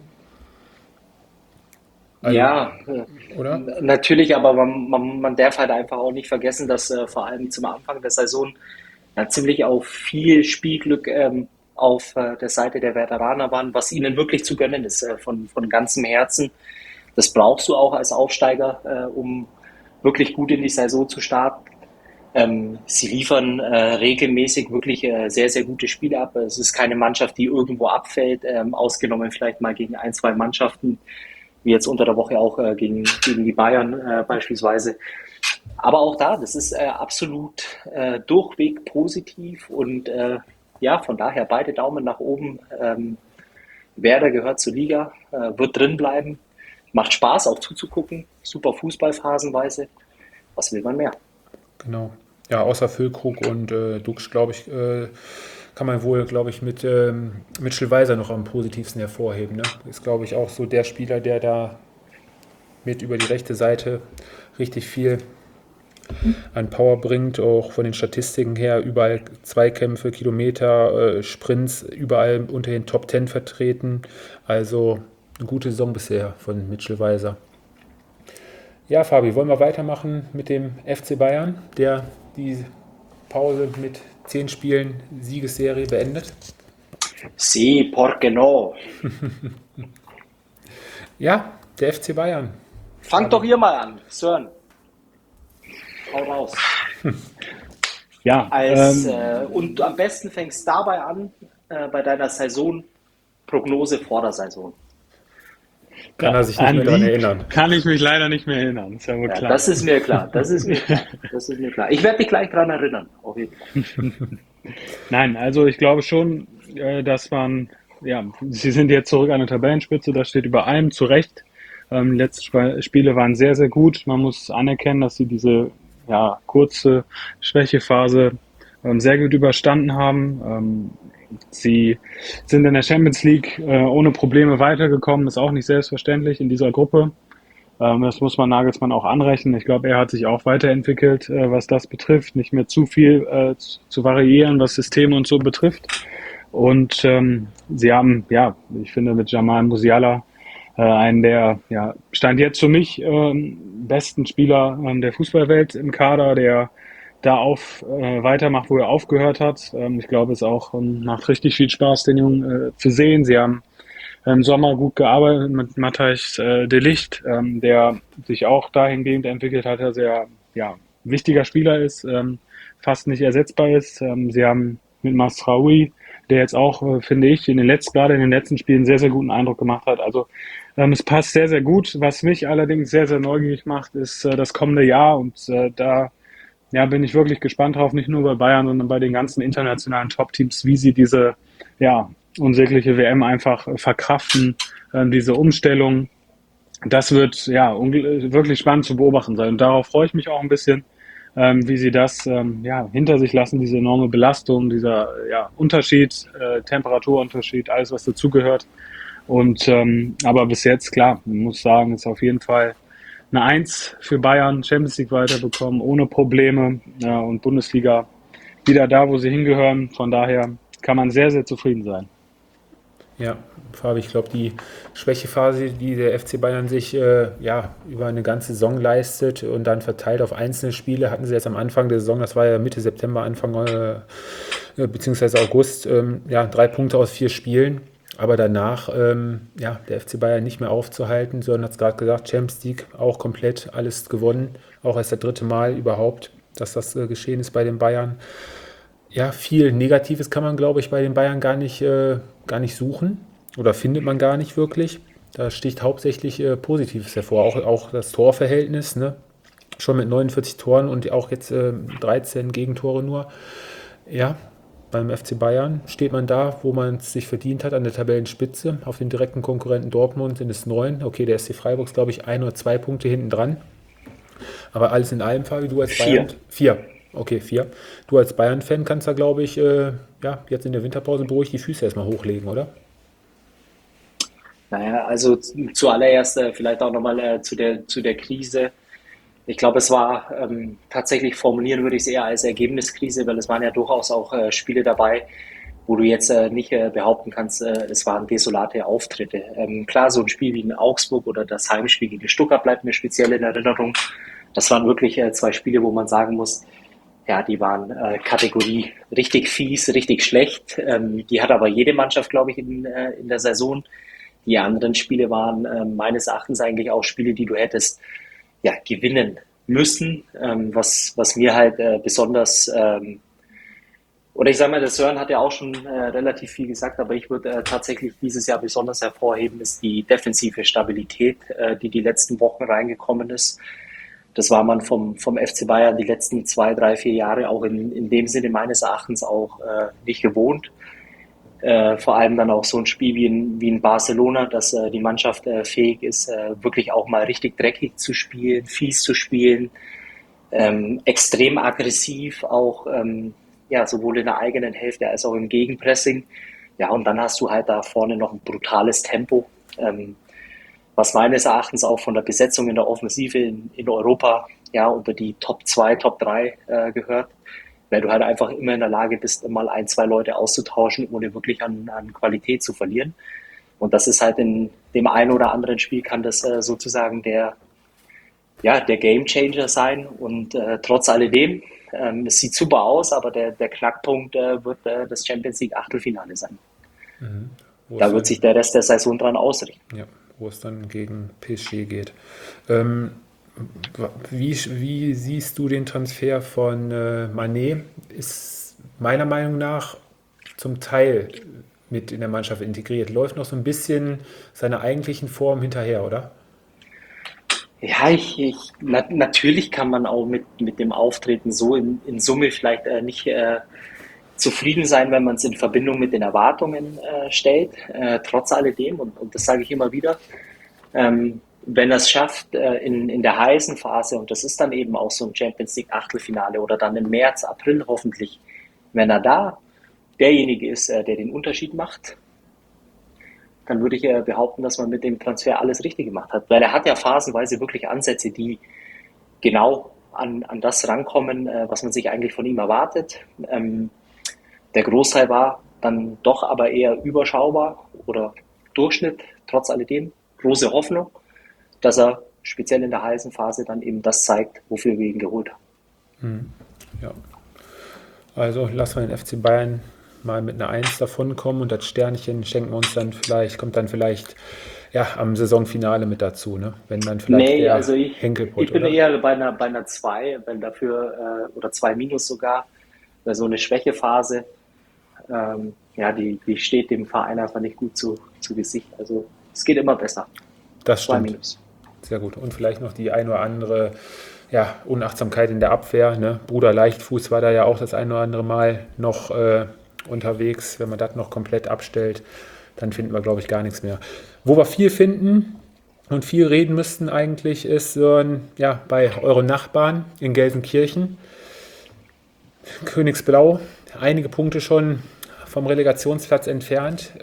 Also,
Ja,
oder?
natürlich, aber man darf halt einfach auch nicht vergessen, dass vor allem zum Anfang der Saison ziemlich auf viel Spielglück auf der Seite der Veteraner waren, was ihnen wirklich zu gönnen ist, von ganzem Herzen. Das brauchst du auch als Aufsteiger, um wirklich gut in die Saison zu starten. Sie liefern regelmäßig wirklich sehr, sehr gute Spiele ab. Es ist keine Mannschaft, die irgendwo abfällt, ausgenommen vielleicht mal gegen 1, 2 Mannschaften, wie jetzt unter der Woche auch gegen die Bayern beispielsweise. Aber auch da, das ist absolut durchweg positiv und von daher beide Daumen nach oben. Werder gehört zur Liga, wird drin bleiben, macht Spaß auch zuzugucken, super Fußball phasenweise. Was will man mehr?
Genau. Ja, außer Füllkrug und Dux, glaube ich, kann man wohl, glaube ich, mit Mitchell Weiser noch am positivsten hervorheben. Ne? Ist, glaube ich, auch so der Spieler, der da mit über die rechte Seite richtig viel an Power bringt, auch von den Statistiken her, überall Zweikämpfe, Kilometer, Sprints, überall unter den Top 10 vertreten. Also eine gute Saison bisher von Mitchell Weiser. Ja, Fabi, wollen wir weitermachen mit dem FC Bayern, der die Pause mit 10 Spielen Siegesserie beendet?
Sí, porque no.
Ja, der FC Bayern.
Fangt doch ihr mal an, Sören. Hau raus.
Ja,
Und am besten fängst du dabei an, bei deiner Saisonprognose vor der Saison.
Kann er sich nicht mehr daran erinnern.
Kann ich mich leider nicht mehr erinnern, ist ja wohl klar.
Das ist mir klar. Das ist mir klar. Ich werde dich gleich daran erinnern, auf jeden Fall.
Nein, also ich glaube schon, dass sie sind jetzt zurück an der Tabellenspitze, das steht über allem zu Recht. Die letzten Spiele waren sehr, sehr gut. Man muss anerkennen, dass sie diese kurze Schwächephase sehr gut überstanden haben. Sie sind in der Champions League ohne Probleme weitergekommen, ist auch nicht selbstverständlich in dieser Gruppe. Das muss man Nagelsmann auch anrechnen. Ich glaube, er hat sich auch weiterentwickelt, was das betrifft, nicht mehr zu viel zu variieren, was Systeme und so betrifft. Und sie haben, ich finde, mit Jamal Musiala einen der, Stand jetzt für mich besten Spieler der Fußballwelt im Kader, der da weitermacht, wo er aufgehört hat. Ich glaube, es auch macht richtig viel Spaß, den Jungen zu sehen. Sie haben im Sommer gut gearbeitet mit Matthijs de Ligt, der sich auch dahingehend entwickelt hat, dass er wichtiger Spieler ist, fast nicht ersetzbar ist. Sie haben mit Masraoui, der jetzt auch, finde ich, gerade in den letzten Spielen sehr, sehr guten Eindruck gemacht hat. Also es passt sehr, sehr gut. Was mich allerdings sehr, sehr neugierig macht, ist das kommende Jahr. Und da bin ich wirklich gespannt drauf, nicht nur bei Bayern, sondern bei den ganzen internationalen Top-Teams, wie sie diese unsägliche WM einfach verkraften, diese Umstellung. Das wird wirklich spannend zu beobachten sein. Und darauf freue ich mich auch ein bisschen, wie sie das hinter sich lassen, diese enorme Belastung, dieser Unterschied, Temperaturunterschied, alles was dazugehört. Und aber bis jetzt, klar, man muss sagen, ist auf jeden Fall eine 1 für Bayern, Champions League weiterbekommen, ohne Probleme, und Bundesliga wieder da, wo sie hingehören. Von daher kann man sehr, sehr zufrieden sein.
Ja, Fabi, ich glaube, die Schwächephase, die der FC Bayern sich über eine ganze Saison leistet und dann verteilt auf einzelne Spiele, hatten sie jetzt am Anfang der Saison, das war ja Mitte September, Anfang beziehungsweise August, 3 Punkte aus 4 Spielen. Aber danach, der FC Bayern nicht mehr aufzuhalten, Sören hat es gerade gesagt, Champions League auch komplett alles gewonnen. Auch erst das 3. Mal überhaupt, dass das geschehen ist bei den Bayern. Ja, viel Negatives kann man, glaube ich, bei den Bayern gar nicht suchen oder findet man gar nicht wirklich. Da sticht hauptsächlich Positives hervor. Auch das Torverhältnis, ne? Schon mit 49 Toren und auch jetzt 13 Gegentore nur. Ja, beim FC Bayern steht man da, wo man es sich verdient hat, an der Tabellenspitze. Auf den direkten Konkurrenten Dortmund sind es 9. Okay, der SC Freiburg ist, glaube ich, 1 oder 2 Punkte hinten dran. Aber alles in allem, Fabi, du als Bayern... 4. Okay, 4. Du als Bayern-Fan kannst da, glaube ich, jetzt in der Winterpause beruhigt die Füße erstmal hochlegen, oder?
Naja, also zuallererst vielleicht auch nochmal zu der Krise. Ich glaube, es war tatsächlich, formulieren würde ich es eher als Ergebniskrise, weil es waren ja durchaus auch Spiele dabei, wo du jetzt nicht behaupten kannst, es waren desolate Auftritte. Klar, so ein Spiel wie in Augsburg oder das Heimspiel gegen Stuttgart bleibt mir speziell in Erinnerung. Das waren wirklich 2 Spiele, wo man sagen muss, ja, die waren Kategorie richtig fies, richtig schlecht. Die hat aber jede Mannschaft, glaube ich, in der Saison. Die anderen Spiele waren meines Erachtens eigentlich auch Spiele, die du hättest gewinnen müssen, was mir halt besonders, oder ich sage mal, der Sören hat ja auch schon relativ viel gesagt, aber ich würde tatsächlich dieses Jahr besonders hervorheben, ist die defensive Stabilität, die letzten Wochen reingekommen ist. Das war man vom FC Bayern die letzten 2, 3, 4 Jahre auch in dem Sinne meines Erachtens auch nicht gewohnt. Vor allem dann auch so ein Spiel wie in Barcelona, dass die Mannschaft fähig ist, wirklich auch mal richtig dreckig zu spielen, fies zu spielen, extrem aggressiv, auch sowohl in der eigenen Hälfte als auch im Gegenpressing. Ja, und dann hast du halt da vorne noch ein brutales Tempo, was meines Erachtens auch von der Besetzung in der Offensive in Europa unter die Top 2, Top 3 gehört. Weil du halt einfach immer in der Lage bist, mal 1, 2 Leute auszutauschen, ohne wirklich an Qualität zu verlieren. Und das ist halt in dem einen oder anderen Spiel kann das sozusagen der Gamechanger sein. Und trotz alledem, es sieht super aus, aber der Knackpunkt wird das Champions League Achtelfinale sein.
Wo
Da
es
wird sich der Rest der Saison dran ausrichten.
ja, wo es dann gegen PSG geht. Wie siehst du den Transfer von Mané? Ist meiner Meinung nach zum Teil mit in der Mannschaft integriert. Läuft noch so ein bisschen seiner eigentlichen Form hinterher, oder?
Ja, natürlich kann man auch mit dem Auftreten so in Summe vielleicht nicht zufrieden sein, wenn man es in Verbindung mit den Erwartungen stellt. Trotz alledem, und das sage ich immer wieder, wenn er es schafft in der heißen Phase, und das ist dann eben auch so ein Champions League Achtelfinale oder dann im März, April hoffentlich, wenn er da derjenige ist, der den Unterschied macht, dann würde ich behaupten, dass man mit dem Transfer alles richtig gemacht hat. Weil er hat ja phasenweise wirklich Ansätze, die genau an das rankommen, was man sich eigentlich von ihm erwartet. Der Großteil war dann doch aber eher überschaubar oder Durchschnitt, trotz alledem. Große Hoffnung, dass er speziell in der heißen Phase dann eben das zeigt, wofür wir ihn geholt haben.
Ja. Also lassen wir den FC Bayern mal mit einer 1 davonkommen und das Sternchen schenken wir uns dann vielleicht, kommt dann vielleicht ja, am Saisonfinale mit dazu, ne? Wenn dann vielleicht
Nee,
der
also
Henkelpott,
ich bin
oder?
eher bei einer 2, wenn dafür, oder 2 minus sogar, weil so eine Schwächephase, die steht dem Verein einfach nicht gut zu Gesicht. Also es geht immer besser.
Das
2
stimmt.
minus.
Sehr gut. Und vielleicht noch die ein oder andere ja, Unachtsamkeit in der Abwehr. Ne? Bruder Leichtfuß war da ja auch das ein oder andere Mal noch unterwegs. Wenn man das noch komplett abstellt, dann finden wir, glaube ich, gar nichts mehr. Wo wir viel finden und viel reden müssten eigentlich, ist bei euren Nachbarn in Gelsenkirchen. Königsblau, einige Punkte schon vom Relegationsplatz entfernt.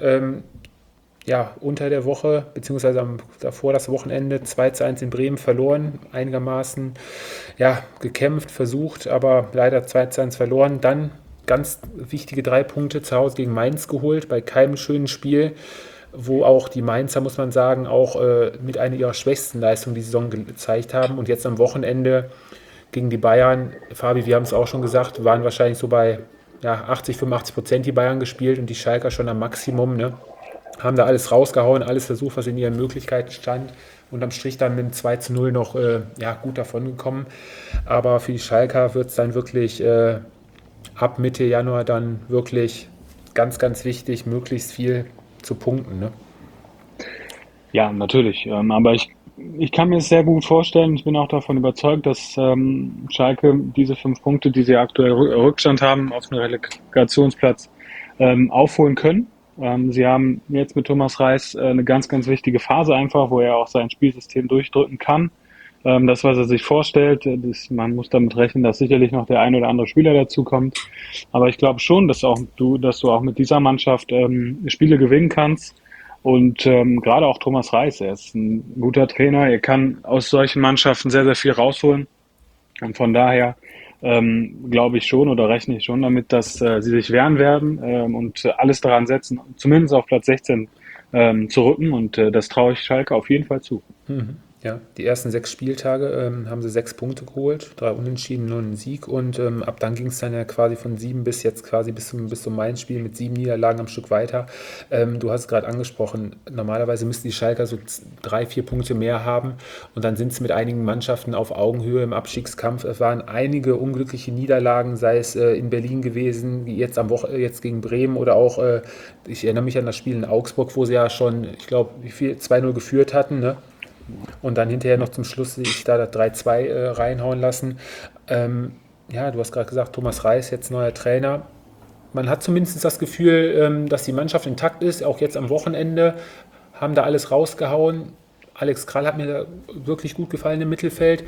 Unter der Woche, beziehungsweise davor das Wochenende 2:1 in Bremen verloren, einigermaßen gekämpft, versucht, aber leider 2:1 verloren. Dann ganz wichtige 3 Punkte zu Hause gegen Mainz geholt, bei keinem schönen Spiel, wo auch die Mainzer, muss man sagen, auch mit einer ihrer schwächsten Leistungen die Saison gezeigt haben. Und jetzt am Wochenende gegen die Bayern, Fabi, wir haben es auch schon gesagt, waren wahrscheinlich so bei 80-85% die Bayern gespielt und die Schalker schon am Maximum, ne? Haben da alles rausgehauen, alles versucht, was in ihren Möglichkeiten stand. Unterm Strich dann mit dem 2:0 noch gut davon gekommen. Aber für die Schalker wird es dann wirklich ab Mitte Januar dann wirklich ganz, ganz wichtig, möglichst viel zu punkten. Ne?
Ja, natürlich. Aber ich kann mir es sehr gut vorstellen. Ich bin auch davon überzeugt, dass Schalke diese 5 Punkte, die sie aktuell Rückstand haben, auf den Relegationsplatz aufholen können. Sie haben jetzt mit Thomas Reis eine ganz, ganz wichtige Phase einfach, wo er auch sein Spielsystem durchdrücken kann. Das, was er sich vorstellt, man muss damit rechnen, dass sicherlich noch der ein oder andere Spieler dazukommt. Aber ich glaube schon, dass du auch mit dieser Mannschaft Spiele gewinnen kannst. Und gerade auch Thomas Reis, er ist ein guter Trainer. Er kann aus solchen Mannschaften sehr, sehr viel rausholen. Und von daher glaube ich schon oder rechne ich schon damit, dass sie sich wehren werden und alles daran setzen, zumindest auf Platz 16 zu rücken. Und das traue ich Schalke auf jeden Fall zu.
Ja, die ersten 6 Spieltage haben sie 6 Punkte geholt, 3 Unentschieden, nur einen Sieg und ab dann ging es dann ja quasi von 7 bis jetzt quasi bis zum Mainz-Spiel mit 7 Niederlagen am Stück weiter. Du hast es gerade angesprochen, normalerweise müssten die Schalker so 3-4 Punkte mehr haben und dann sind sie mit einigen Mannschaften auf Augenhöhe im Abstiegskampf. Es waren einige unglückliche Niederlagen, sei es in Berlin gewesen, wie jetzt jetzt gegen Bremen oder auch, ich erinnere mich an das Spiel in Augsburg, wo sie ja schon, ich glaube, 2:0 geführt hatten, ne? Und dann hinterher noch zum Schluss sich da das 3:2 reinhauen lassen. Du hast gerade gesagt, Thomas Reis, jetzt neuer Trainer. Man hat zumindest das Gefühl, dass die Mannschaft intakt ist, auch jetzt am Wochenende, haben da alles rausgehauen. Alex Krall hat mir da wirklich gut gefallen im Mittelfeld.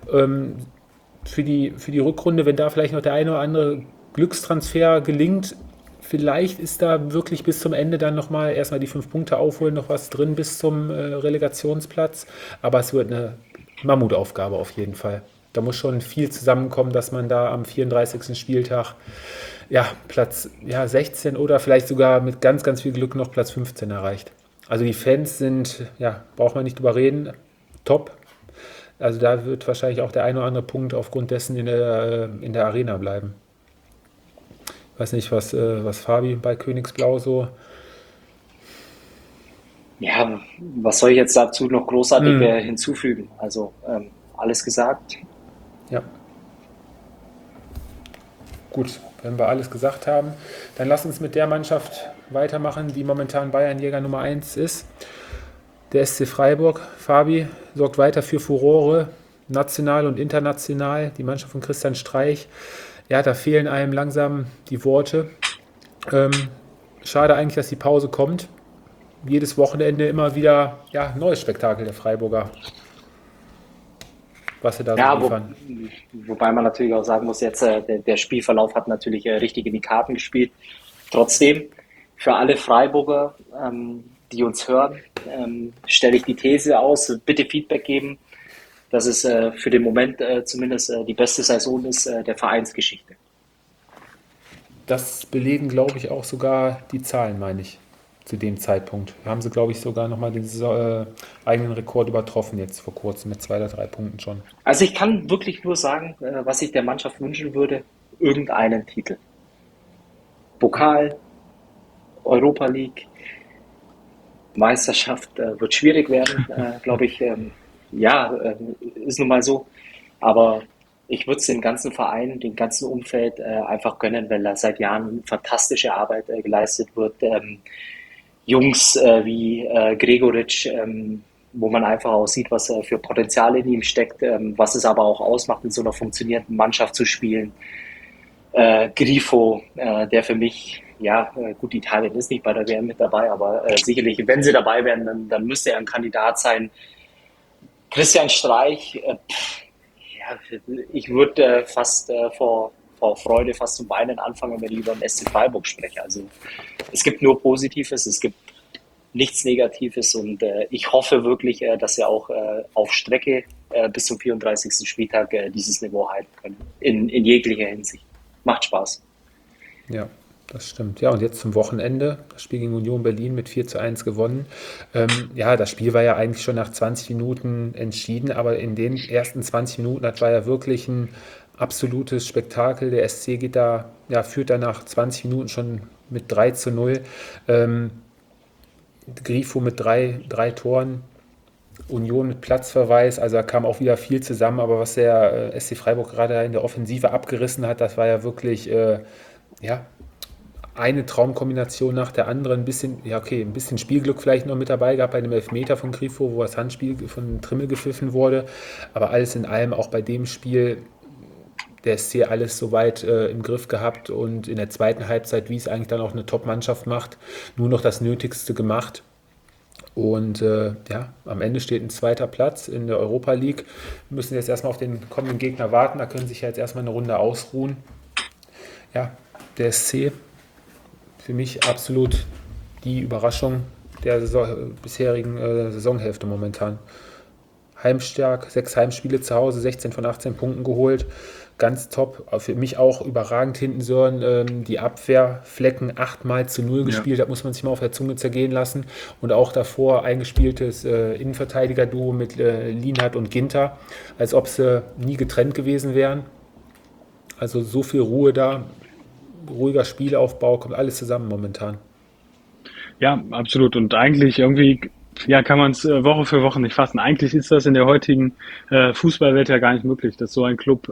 Für die Rückrunde, wenn da vielleicht noch der eine oder andere Glückstransfer gelingt, vielleicht ist da wirklich bis zum Ende dann nochmal erstmal die 5 Punkte aufholen, noch was drin bis zum Relegationsplatz. Aber es wird eine Mammutaufgabe auf jeden Fall. Da muss schon viel zusammenkommen, dass man da am 34. Spieltag Platz 16 oder vielleicht sogar mit ganz, ganz viel Glück noch Platz 15 erreicht. Also die Fans sind, ja, braucht man nicht drüber reden, top. Also da wird wahrscheinlich auch der ein oder andere Punkt aufgrund dessen in der Arena bleiben. Ich weiß nicht, was Fabi bei Königsblau so.
Ja, was soll ich jetzt dazu noch großartig hinzufügen? Also alles gesagt.
Ja, gut, wenn wir alles gesagt haben, dann lass uns mit der Mannschaft weitermachen, die momentan Bayernjäger Nummer 1 ist. Der SC Freiburg, Fabi, sorgt weiter für Furore, national und international. Die Mannschaft von Christian Streich, ja, da fehlen einem langsam die Worte. Schade eigentlich, dass die Pause kommt. Jedes Wochenende immer wieder, ja, neues Spektakel der Freiburger, was sie da so
Ja,
liefern.
wobei man natürlich auch sagen muss, jetzt der Spielverlauf hat natürlich richtig in die Karten gespielt. Trotzdem, für alle Freiburger, die uns hören, stelle ich die These aus, bitte Feedback geben, dass es für den Moment zumindest die beste Saison ist der Vereinsgeschichte.
Das belegen, glaube ich, auch sogar die Zahlen, meine ich, zu dem Zeitpunkt. Da haben sie, glaube ich, sogar nochmal den eigenen Rekord übertroffen jetzt vor kurzem mit 2 oder 3 Punkten schon.
Also ich kann wirklich nur sagen, was ich der Mannschaft wünschen würde, irgendeinen Titel. Pokal, Europa League, Meisterschaft wird schwierig werden, glaube ich. Ja, ist nun mal so. Aber ich würde es dem ganzen Verein, dem ganzen Umfeld einfach gönnen, weil da seit Jahren fantastische Arbeit geleistet wird. Jungs wie Gregoritsch, wo man einfach auch sieht, was für Potenzial in ihm steckt, was es aber auch ausmacht, in so einer funktionierenden Mannschaft zu spielen. Grifo, der für mich, ja, gut, Italien ist nicht bei der WM mit dabei, aber sicherlich, wenn sie dabei wären, dann müsste er ein Kandidat sein. Christian Streich, ja, ich würde fast vor Freude fast zum Weinen anfangen, wenn ich über den SC Freiburg spreche. Also es gibt nur Positives, es gibt nichts Negatives und ich hoffe wirklich, dass wir auch auf Strecke bis zum 34. Spieltag dieses Niveau halten können, in jeglicher Hinsicht. Macht Spaß.
Ja, das stimmt. Ja, und jetzt zum Wochenende. Das Spiel gegen Union Berlin mit 4:1 gewonnen. Ja, das Spiel war ja eigentlich schon nach 20 Minuten entschieden, aber in den ersten 20 Minuten, das war ja wirklich ein absolutes Spektakel. Der SC geht da, ja, führt da nach 20 Minuten schon mit 3:0. Grifo mit drei Toren. Union mit Platzverweis, also da kam auch wieder viel zusammen, aber was der SC Freiburg gerade in der Offensive abgerissen hat, das war ja wirklich ja, eine Traumkombination nach der anderen. Ein bisschen, ja okay, ein bisschen Spielglück vielleicht noch mit dabei gehabt bei dem Elfmeter von Grifo, wo das Handspiel von Trimmel gepfiffen wurde, aber alles in allem auch bei dem Spiel der SC alles soweit im Griff gehabt und in der zweiten Halbzeit, wie es eigentlich dann auch eine Top-Mannschaft macht, nur noch das Nötigste gemacht. Und ja, am Ende steht ein zweiter Platz in der Europa League. Wir müssen jetzt erstmal auf den kommenden Gegner warten. Da können sich ja jetzt erstmal eine Runde ausruhen. Ja, der SC, für mich absolut die Überraschung der bisherigen Saisonhälfte momentan. Heimstark, 6 Heimspiele zu Hause, 16 von 18 Punkten geholt. Ganz top. Für mich auch überragend hinten Sören. Die Abwehrflecken 8-0 gespielt, das muss man sich mal auf der Zunge zergehen lassen. Und auch davor eingespieltes Innenverteidiger-Duo mit Lienhardt und Ginter, als ob sie nie getrennt gewesen wären. Also so viel Ruhe da, ruhiger Spielaufbau, kommt alles zusammen momentan.
Ja, absolut. Und eigentlich irgendwie, ja, kann man es Woche für Woche nicht fassen. Eigentlich ist das in der heutigen Fußballwelt ja gar nicht möglich, dass so ein Club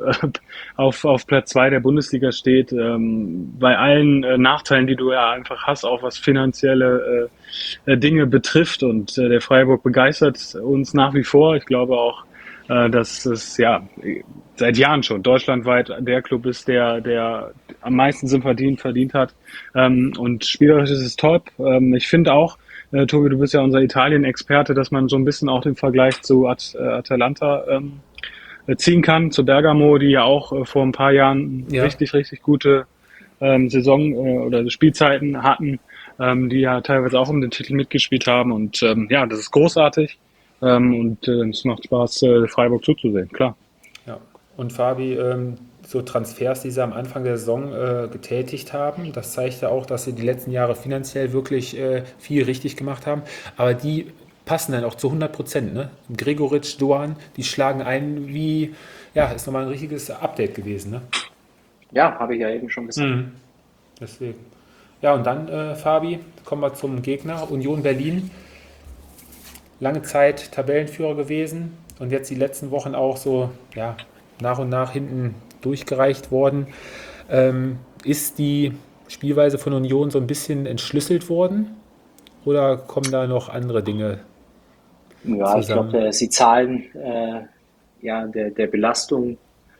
auf Platz 2 der Bundesliga steht. Bei allen Nachteilen, die du ja einfach hast, auch was finanzielle Dinge betrifft. Und der Freiburg begeistert uns nach wie vor. Ich glaube auch, dass es ja seit Jahren schon deutschlandweit der Club ist, der am meisten Sympathien verdient hat. Und spielerisch ist es top. Ich finde auch, Tobi, du bist ja unser Italien-Experte, dass man so ein bisschen auch den Vergleich zu Atalanta ziehen kann, zu Bergamo, die ja auch vor ein paar Jahren richtig, richtig gute Saison oder Spielzeiten hatten, die ja teilweise auch um den Titel mitgespielt haben. Und ja, das ist großartig und es macht Spaß, Freiburg zuzusehen, klar.
Ja. Und Fabi, so Transfers, die sie am Anfang der Saison getätigt haben, das zeigt ja auch, dass sie die letzten Jahre finanziell wirklich viel richtig gemacht haben. Aber die passen dann auch zu 100%. Ne? Gregoritsch, Doan, die schlagen ein wie, ja, ist nochmal ein richtiges Update gewesen. Ne?
Ja, habe ich ja eben schon gesagt.
Deswegen. Ja, und dann, Fabi, kommen wir zum Gegner. Union Berlin, lange Zeit Tabellenführer gewesen und jetzt die letzten Wochen auch so, ja, nach und nach hinten durchgereicht worden. Ist die Spielweise von Union so ein bisschen entschlüsselt worden oder kommen da noch andere Dinge
Ja, ich
zusammen?
glaube, sie zahlen der Belastung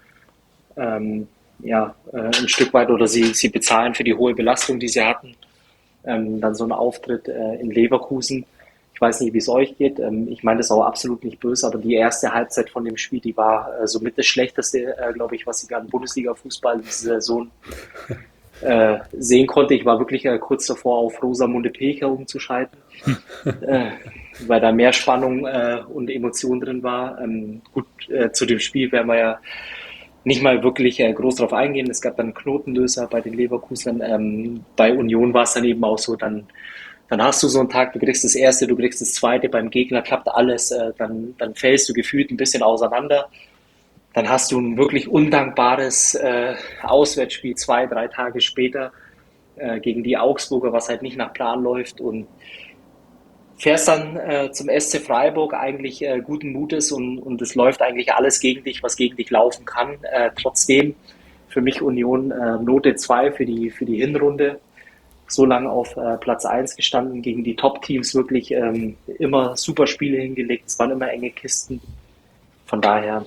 ein Stück weit oder sie bezahlen für die hohe Belastung, die sie hatten. Dann so ein Auftritt in Leverkusen. Ich weiß nicht, wie es euch geht. Ich meine das auch absolut nicht böse, aber die erste Halbzeit von dem Spiel, die war somit das Schlechteste, glaube ich, was ich an Bundesliga-Fußball diese Saison sehen konnte. Ich war wirklich kurz davor, auf Rosamunde Pilcher umzuschalten, weil da mehr Spannung und Emotion drin war. Zu dem Spiel werden wir ja nicht mal wirklich groß drauf eingehen. Es gab dann einen Knotenlöser bei den Leverkusenern. Bei Union war es dann eben auch so, dann hast du so einen Tag, du kriegst das erste, du kriegst das zweite, beim Gegner klappt alles, dann fällst du gefühlt ein bisschen auseinander. Dann hast du ein wirklich undankbares Auswärtsspiel 2, 3 Tage später gegen die Augsburger, was halt nicht nach Plan läuft und fährst dann zum SC Freiburg eigentlich guten Mutes und es läuft eigentlich alles gegen dich, was gegen dich laufen kann. Trotzdem für mich Union Note 2 für die Hinrunde. So lange auf Platz 1 gestanden, gegen die Top-Teams wirklich immer super Spiele hingelegt. Es waren immer enge Kisten. Von daher,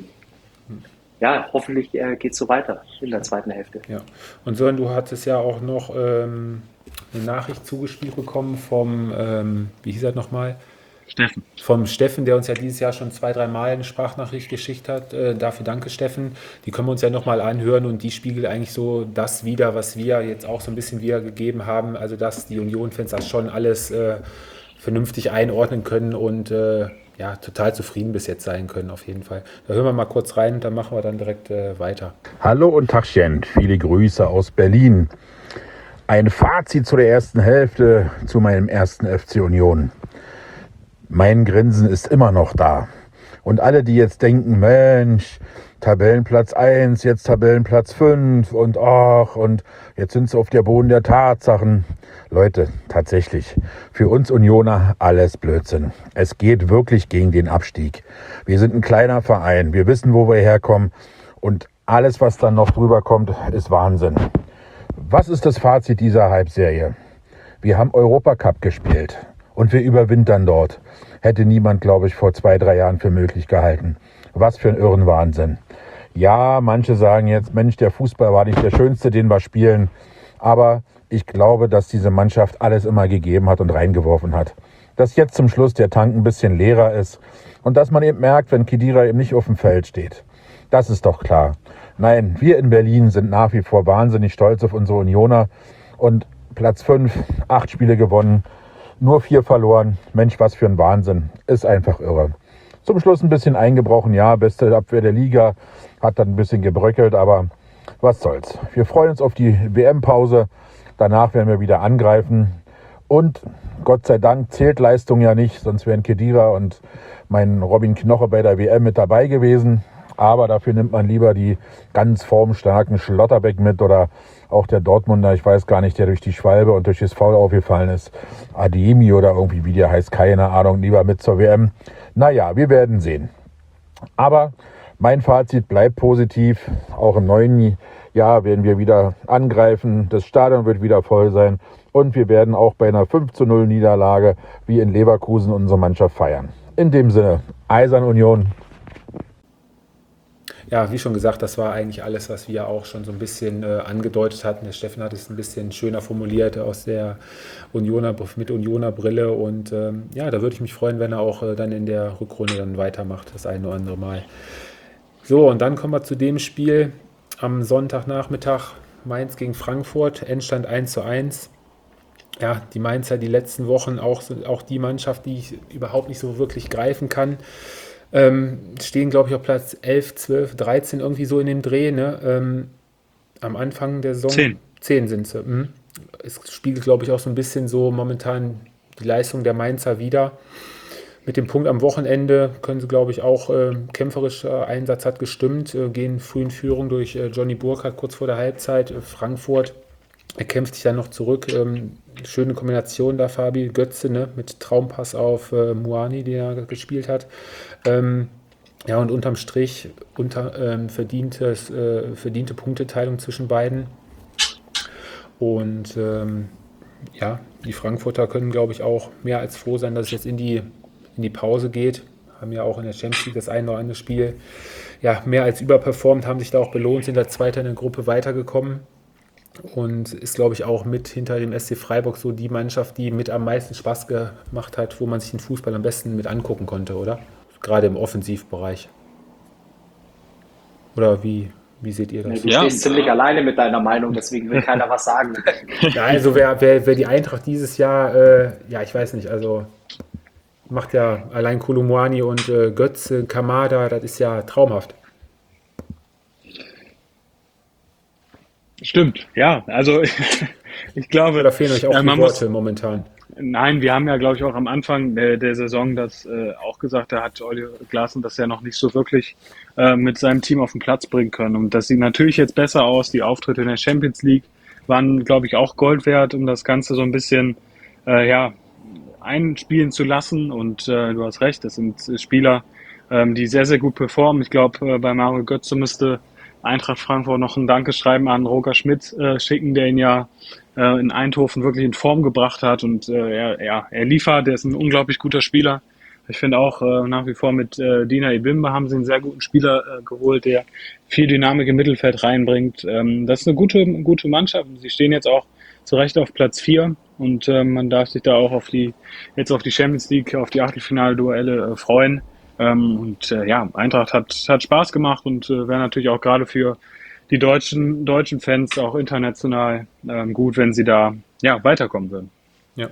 hoffentlich geht es so weiter in der zweiten Hälfte.
Ja. Und Sören, du hattest ja auch noch eine Nachricht zugespielt bekommen vom, wie hieß er nochmal?
Steffen.
Vom Steffen, der uns ja dieses Jahr schon 2, 3 Mal eine Sprachnachricht geschickt hat. Dafür danke, Steffen. Die können wir uns ja nochmal anhören und die spiegelt eigentlich so das wider, was wir jetzt auch so ein bisschen wiedergegeben haben. Also, dass die Union-Fans das schon alles vernünftig einordnen können und total zufrieden bis jetzt sein können, auf jeden Fall. Da hören wir mal kurz rein und dann machen wir dann direkt weiter.
Hallo und Tachchen, viele Grüße aus Berlin. Ein Fazit zu der ersten Hälfte zu meinem ersten FC Union. Mein Grinsen ist immer noch da. Und alle, die jetzt denken, Mensch, Tabellenplatz 1, jetzt Tabellenplatz 5 und jetzt sind sie auf der Boden der Tatsachen. Leute, tatsächlich, für uns Unioner alles Blödsinn. Es geht wirklich gegen den Abstieg. Wir sind ein kleiner Verein, wir wissen, wo wir herkommen und alles, was dann noch drüber kommt, ist Wahnsinn. Was ist das Fazit dieser Halbserie? Wir haben Europacup gespielt und wir überwintern dort. Hätte niemand, glaube ich, vor 2, 3 Jahren für möglich gehalten. Was für ein irren Wahnsinn. Ja, manche sagen jetzt, Mensch, der Fußball war nicht der schönste, den wir spielen. Aber ich glaube, dass diese Mannschaft alles immer gegeben hat und reingeworfen hat. Dass jetzt zum Schluss der Tank ein bisschen leerer ist und dass man eben merkt, wenn Khedira eben nicht auf dem Feld steht. Das ist doch klar. Nein, wir in Berlin sind nach wie vor wahnsinnig stolz auf unsere Unioner. Und Platz 5, 8 Spiele gewonnen, nur 4 verloren. Mensch, was für ein Wahnsinn. Ist einfach irre. Zum Schluss ein bisschen eingebrochen. Ja, beste Abwehr der Liga. Hat dann ein bisschen gebröckelt, aber was soll's. Wir freuen uns auf die WM-Pause. Danach werden wir wieder angreifen. Und Gott sei Dank zählt Leistung ja nicht. Sonst wären Khedira und mein Robin Knoche bei der WM mit dabei gewesen. Aber dafür nimmt man lieber die ganz formstarken Schlotterbeck mit oder auch der Dortmunder, ich weiß gar nicht, der durch die Schwalbe und durch das Foul aufgefallen ist. Ademi oder irgendwie, wie der heißt, keine Ahnung, lieber mit zur WM. Naja, wir werden sehen. Aber mein Fazit bleibt positiv. Auch im neuen Jahr werden wir wieder angreifen. Das Stadion wird wieder voll sein. Und wir werden auch bei einer 5:0 Niederlage wie in Leverkusen unsere Mannschaft feiern. In dem Sinne, Eisern Union.
Ja, wie schon gesagt, das war eigentlich alles, was wir auch schon so ein bisschen angedeutet hatten. Der Steffen hat es ein bisschen schöner formuliert aus der mit Unioner Brille. Und da würde ich mich freuen, wenn er auch dann in der Rückrunde dann weitermacht, das eine oder andere Mal. So, und dann kommen wir zu dem Spiel am Sonntagnachmittag, Mainz gegen Frankfurt, Endstand 1:1. Ja, die Mainzer die letzten Wochen auch die Mannschaft, die ich überhaupt nicht so wirklich greifen kann. Stehen, glaube ich, auf Platz 11, 12, 13, irgendwie so in dem Dreh, ne? Am Anfang der Saison.
10.
10 sind sie. Es spiegelt, glaube ich, auch so ein bisschen so momentan die Leistung der Mainzer wider. Mit dem Punkt am Wochenende können sie, glaube ich, auch kämpferischer Einsatz hat gestimmt, gehen früh in Führung durch Johnny Burkhardt kurz vor der Halbzeit. Frankfurt erkämpft sich dann noch zurück. Schöne Kombination da, Fabi. Götze, ne, mit Traumpass auf Muani, der gespielt hat. Ja, und unterm Strich verdiente Punkteteilung zwischen beiden. Und ja, die Frankfurter können, glaube ich, auch mehr als froh sein, dass es jetzt in die Pause geht. Haben ja auch in der Champions League das ein oder andere Spiel ja, mehr als überperformt, haben sich da auch belohnt, sind da Zweiter in der Gruppe weitergekommen. Und ist, glaube ich, auch mit hinter dem SC Freiburg so die Mannschaft, die mit am meisten Spaß gemacht hat, wo man sich den Fußball am besten mit angucken konnte, oder? Gerade im Offensivbereich. Oder wie seht ihr das?
Du stehst ziemlich alleine mit deiner Meinung, deswegen will keiner was sagen.
Ja, also wer die Eintracht dieses Jahr, ja, ich weiß nicht, also macht ja allein Kolumuani und Götze, Kamada, das ist ja traumhaft.
Stimmt, ja. Also ich glaube,
Da fehlen euch auch die
man
Worte momentan.
Nein, wir haben ja, glaube ich, auch am Anfang der Saison das auch gesagt, da hat Olli Glasner das ja noch nicht so wirklich mit seinem Team auf den Platz bringen können. Und das sieht natürlich jetzt besser aus. Die Auftritte in der Champions League waren, glaube ich, auch Gold wert, um das Ganze so ein bisschen ja, einspielen zu lassen. Und du hast recht, das sind Spieler, die sehr, sehr gut performen. Ich glaube, bei Mario Götze müsste Eintracht Frankfurt noch ein Dankeschreiben an Roger Schmidt schicken, der ihn ja in Eindhoven wirklich in Form gebracht hat. Und er liefert, der ist ein unglaublich guter Spieler. Ich finde auch nach wie vor mit Dina Ebimbe haben sie einen sehr guten Spieler geholt, der viel Dynamik im Mittelfeld reinbringt. Das ist eine gute Mannschaft. Sie stehen jetzt auch zu Recht auf Platz 4 und man darf sich da auch auf die Champions League, auf die Achtelfinalduelle freuen. Ja, Eintracht hat Spaß gemacht und wäre natürlich auch gerade für die deutschen Fans auch international gut, wenn sie da ja, weiterkommen würden.
Ja,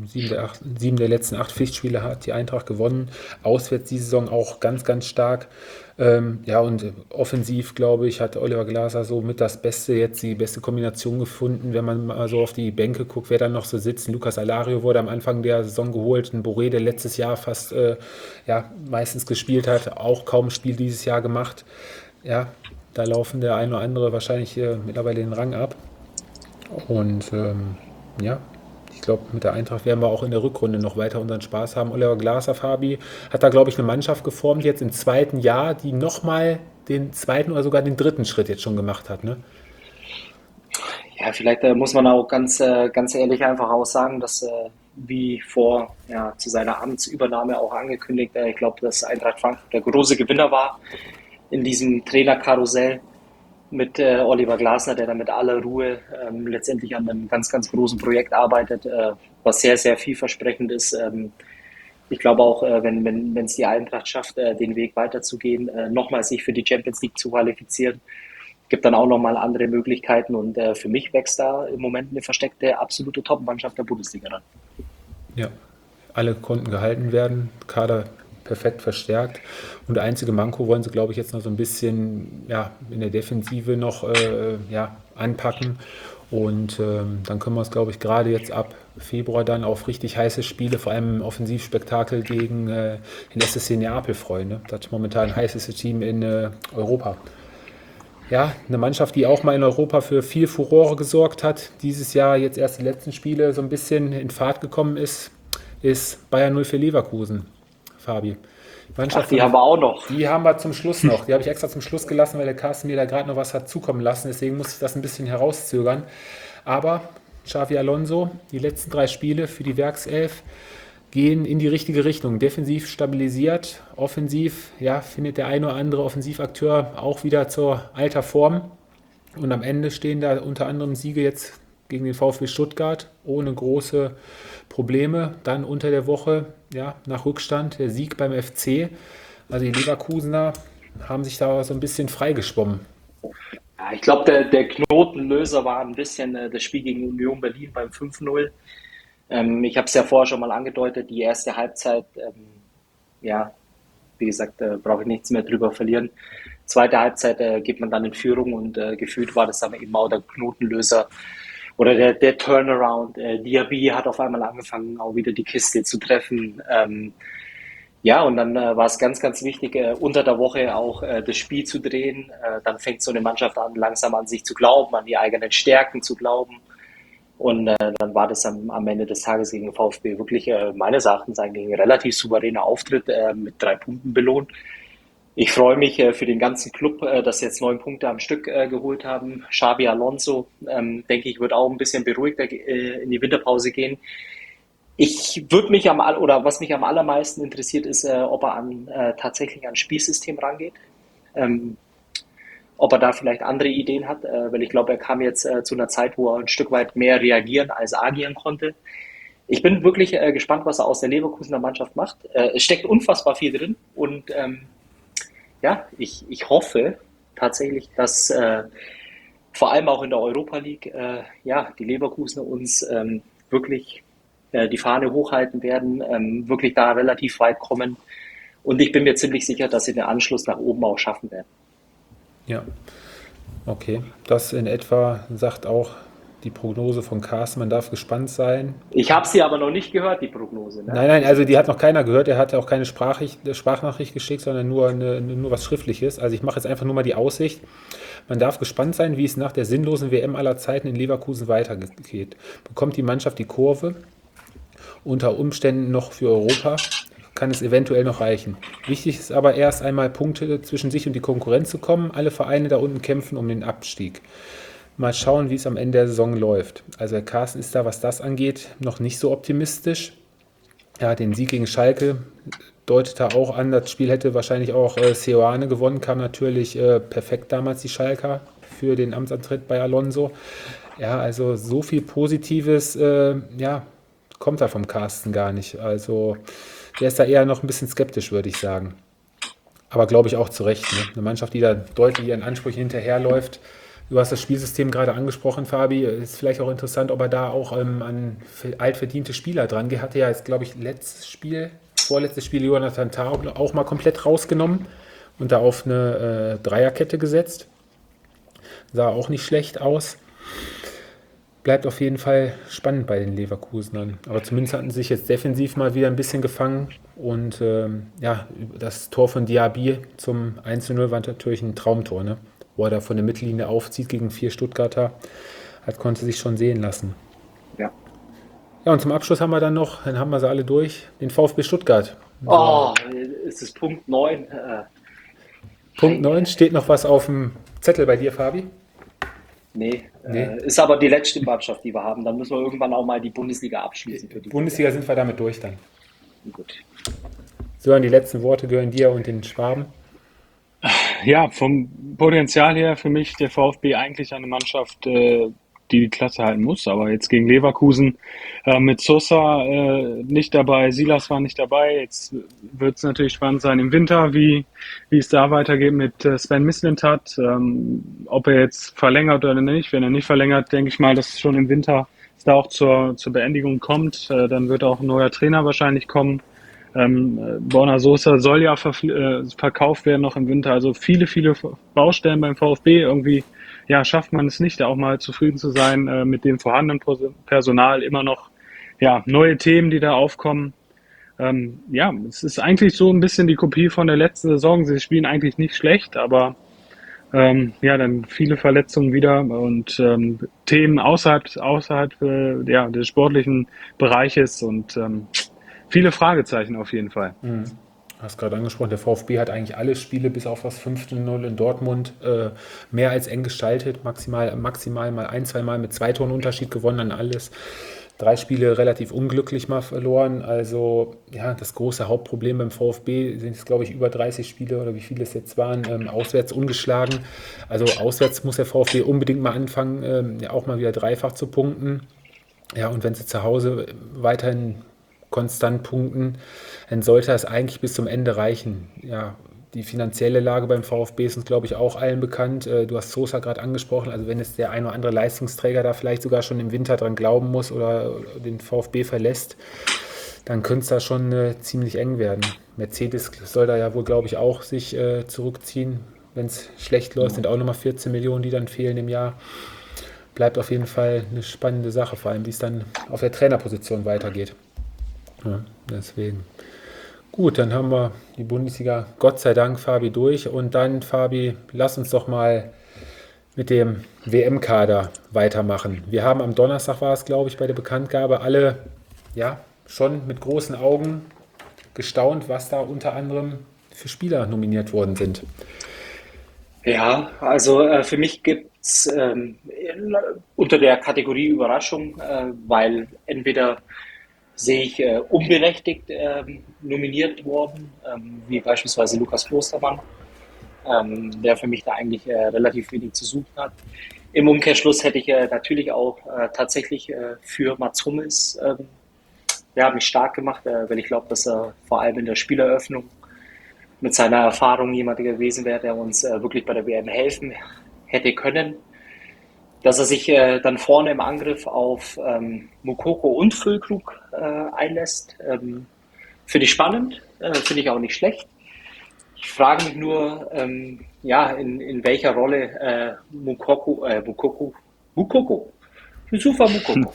7 der letzten 8 Pflichtspiele hat die Eintracht gewonnen. Auswärts die Saison auch ganz, ganz stark. Ja, und offensiv, glaube ich, hat Oliver Glasner so mit das Beste, jetzt die beste Kombination gefunden. Wenn man mal so auf die Bänke guckt, wer dann noch so sitzt. Lucas Alario wurde am Anfang der Saison geholt. Ein Boré, der letztes Jahr fast ja, meistens gespielt hat, auch kaum Spiel dieses Jahr gemacht. Ja, da laufen der ein oder andere wahrscheinlich mittlerweile den Rang ab. Und ja, ich glaube, mit der Eintracht werden wir auch in der Rückrunde noch weiter unseren Spaß haben. Oliver Glasner, Fabi, hat da, glaube ich, eine Mannschaft geformt jetzt im zweiten Jahr, die nochmal den zweiten oder sogar den dritten Schritt jetzt schon gemacht hat, ne?
Ja, vielleicht muss man auch ganz ehrlich einfach auch sagen, dass wie zu seiner Amtsübernahme auch angekündigt, ich glaube, dass Eintracht Frankfurt der große Gewinner war in diesem Trainerkarussell mit Oliver Glasner, der dann mit aller Ruhe letztendlich an einem ganz, ganz großen Projekt arbeitet, was sehr, sehr vielversprechend ist. Ich glaube auch, wenn es die Eintracht schafft, den Weg weiterzugehen, nochmal sich für die Champions League zu qualifizieren, gibt dann auch nochmal andere Möglichkeiten und für mich wächst da im Moment eine versteckte, absolute Top-Mannschaft der Bundesliga ran.
Ja, alle konnten gehalten werden, Kader perfekt verstärkt. Und der einzige Manko wollen sie, glaube ich, jetzt noch so ein bisschen ja, in der Defensive noch ja, anpacken. Und dann können wir uns, glaube ich, gerade jetzt ab Februar dann auf richtig heiße Spiele, vor allem ein Offensivspektakel gegen den SSC Neapel freuen. Ne? Das ist momentan heißeste Team in Europa. Ja, eine Mannschaft, die auch mal in Europa für viel Furore gesorgt hat, dieses Jahr jetzt erst die letzten Spiele so ein bisschen in Fahrt gekommen ist Bayern 04 Leverkusen. Fabi.
Ach, die haben wir auch noch.
Die haben wir zum Schluss noch. Die habe ich extra zum Schluss gelassen, weil der Carsten mir da gerade noch was hat zukommen lassen. Deswegen musste ich das ein bisschen herauszögern. Aber Xavi Alonso, die letzten 3 Spiele für die Werkself gehen in die richtige Richtung. Defensiv stabilisiert, offensiv, ja, findet der ein oder andere Offensivakteur auch wieder zur alter Form. Und am Ende stehen da unter anderem Siege jetzt gegen den VfB Stuttgart ohne große Probleme. Dann unter der Woche, ja, nach Rückstand, der Sieg beim FC. Also die Leverkusener haben sich da so ein bisschen freigeschwommen.
Ja, ich glaube, der Knotenlöser war ein bisschen das Spiel gegen Union Berlin beim 5-0. Ich habe es ja vorher schon mal angedeutet, die erste Halbzeit, ja, wie gesagt, brauche ich nichts mehr drüber verlieren. Zweite Halbzeit geht man dann in Führung und gefühlt war das dann eben auch der Knotenlöser oder der Turnaround. Diaby hat auf einmal angefangen, auch wieder die Kiste zu treffen. Ja, und dann war es ganz, ganz wichtig, unter der Woche auch das Spiel zu drehen. Dann fängt so eine Mannschaft an, langsam an sich zu glauben, an die eigenen Stärken zu glauben. Und dann war das am Ende des Tages gegen den VfB wirklich meines Erachtens eigentlich ein relativ souveräner Auftritt mit 3 Punkten belohnt. Ich freue mich für den ganzen Club, dass sie jetzt 9 Punkte am Stück geholt haben. Xabi Alonso, denke ich, wird auch ein bisschen beruhigter in die Winterpause gehen. Ich würde mich was mich am allermeisten interessiert, ist, ob er tatsächlich an Spielsystem rangeht. Ob er da vielleicht andere Ideen hat, weil ich glaube, er kam jetzt zu einer Zeit, wo er ein Stück weit mehr reagieren als agieren konnte. Ich bin wirklich gespannt, was er aus der Leverkusener Mannschaft macht. Es steckt unfassbar viel drin und ja, ich hoffe tatsächlich, dass vor allem auch in der Europa League ja, die Leverkusener uns wirklich die Fahne hochhalten werden, wirklich da relativ weit kommen. Und ich bin mir ziemlich sicher, dass sie den Anschluss nach oben auch schaffen werden.
Ja, okay. Das in etwa sagt auch die Prognose von Carsten. Man darf gespannt sein.
Ich habe sie aber noch nicht gehört, die Prognose. Ne?
Nein, also die hat noch keiner gehört. Er hat auch keine Sprachnachricht geschickt, sondern nur was Schriftliches. Also ich mache jetzt einfach nur mal die Aussicht. Man darf gespannt sein, wie es nach der sinnlosen WM aller Zeiten in Leverkusen weitergeht. Bekommt die Mannschaft die Kurve? Unter Umständen noch für Europa? Kann es eventuell noch reichen. Wichtig ist aber erst einmal Punkte zwischen sich und die Konkurrenz zu kommen. Alle Vereine da unten kämpfen um den Abstieg. Mal schauen, wie es am Ende der Saison läuft. Also der Carsten ist da, was das angeht, noch nicht so optimistisch. Ja, den Sieg gegen Schalke deutet er auch an. Das Spiel hätte wahrscheinlich auch Seoane gewonnen. Kam natürlich perfekt damals die Schalker für den Amtsantritt bei Alonso. Ja, also so viel Positives kommt da vom Carsten gar nicht. Also der ist da eher noch ein bisschen skeptisch, würde ich sagen. Aber glaube ich auch zu Recht. Ne? Eine Mannschaft, die da deutlich ihren Ansprüchen hinterherläuft. Du hast das Spielsystem gerade angesprochen, Fabi. Ist vielleicht auch interessant, ob er da auch an altverdiente Spieler dran geht. Hatte ja jetzt, glaube ich, vorletztes Spiel Jonathan Tah auch mal komplett rausgenommen und da auf eine Dreierkette gesetzt. Sah auch nicht schlecht aus. Bleibt auf jeden Fall spannend bei den Leverkusenern. Aber zumindest hatten sie sich jetzt defensiv mal wieder ein bisschen gefangen. Und das Tor von Diaby zum 1:0 war natürlich ein Traumtor, ne? Wo er da von der Mittellinie aufzieht gegen 4 Stuttgarter. Konnte sich schon sehen lassen.
Ja.
Ja, und zum Abschluss haben wir sie alle durch, den VfB Stuttgart.
Oh, ist es Punkt 9?
Punkt 9, steht noch was auf dem Zettel bei dir, Fabi?
Nee. Ist aber die letzte Mannschaft, die wir haben. Dann müssen wir irgendwann auch mal die Bundesliga abschließen. Für die
Bundesliga sind wir damit durch dann.
Gut.
Sören, die letzten Worte gehören dir und den Schwaben.
Ja, vom Potenzial her für mich der VfB eigentlich eine Mannschaft, die Klasse halten muss. Aber jetzt gegen Leverkusen mit Sosa nicht dabei, Silas war nicht dabei. Jetzt wird es natürlich spannend sein im Winter, wie es da weitergeht mit Sven Mislintat. Ob er jetzt verlängert oder nicht. Wenn er nicht verlängert, denke ich mal, dass schon im Winter es da auch zur Beendigung kommt. Dann wird auch ein neuer Trainer wahrscheinlich kommen. Borna Sosa soll ja verkauft werden noch im Winter. Also viele Baustellen beim VfB. Irgendwie schafft man es nicht, da auch mal zufrieden zu sein mit dem vorhandenen Personal. Immer noch neue Themen, die da aufkommen. Es ist eigentlich so ein bisschen die Kopie von der letzten Saison. Sie spielen eigentlich nicht schlecht, aber dann viele Verletzungen wieder und Themen außerhalb des sportlichen Bereiches und viele Fragezeichen auf jeden Fall.
Du hast gerade angesprochen, der VfB hat eigentlich alle Spiele bis auf das 5:0 in Dortmund mehr als eng gestaltet. Maximal mal 1-2 Mal mit 2 Toren Unterschied gewonnen an alles. 3 Spiele relativ unglücklich mal verloren. Also das große Hauptproblem beim VfB sind es, glaube ich, über 30 Spiele oder wie viele es jetzt waren, auswärts ungeschlagen. Also auswärts muss der VfB unbedingt mal anfangen, auch mal wieder dreifach zu punkten. Ja, und wenn sie zu Hause weiterhin konstant punkten, dann sollte das eigentlich bis zum Ende reichen. Ja, die finanzielle Lage beim VfB ist uns, glaube ich, auch allen bekannt. Du hast Sosa gerade angesprochen, also wenn es der ein oder andere Leistungsträger da vielleicht sogar schon im Winter dran glauben muss oder den VfB verlässt, dann könnte es da schon ziemlich eng werden. Mercedes soll da ja wohl, glaube ich, auch sich zurückziehen. Wenn es schlecht läuft, sind auch nochmal 14 Millionen, die dann fehlen im Jahr. Bleibt auf jeden Fall eine spannende Sache, vor allem wie es dann auf der Trainerposition weitergeht. Ja, deswegen. Gut, dann haben wir die Bundesliga, Gott sei Dank, Fabi, durch. Und dann, Fabi, lass uns doch mal mit dem WM-Kader weitermachen. Wir haben am Donnerstag, war es, glaube ich, bei der Bekanntgabe, alle ja schon mit großen Augen gestaunt, was da unter anderem für Spieler nominiert worden sind.
Ja, also für mich gibt's unter der Kategorie Überraschung, weil entweder sehe ich unberechtigt nominiert worden, wie beispielsweise Lukas Klostermann, der für mich da eigentlich relativ wenig zu suchen hat. Im Umkehrschluss hätte ich natürlich auch tatsächlich für Mats Hummels ja, mich stark gemacht, weil ich glaube, dass er vor allem in der Spieleröffnung mit seiner Erfahrung jemand gewesen wäre, der uns wirklich bei der WM helfen hätte können. Dass er sich dann vorne im Angriff auf Moukoko und Füllkrug einlässt, finde ich spannend, finde ich auch nicht schlecht. Ich frage mich nur, ja, in welcher Rolle Moukoko, Yusufa Moukoko,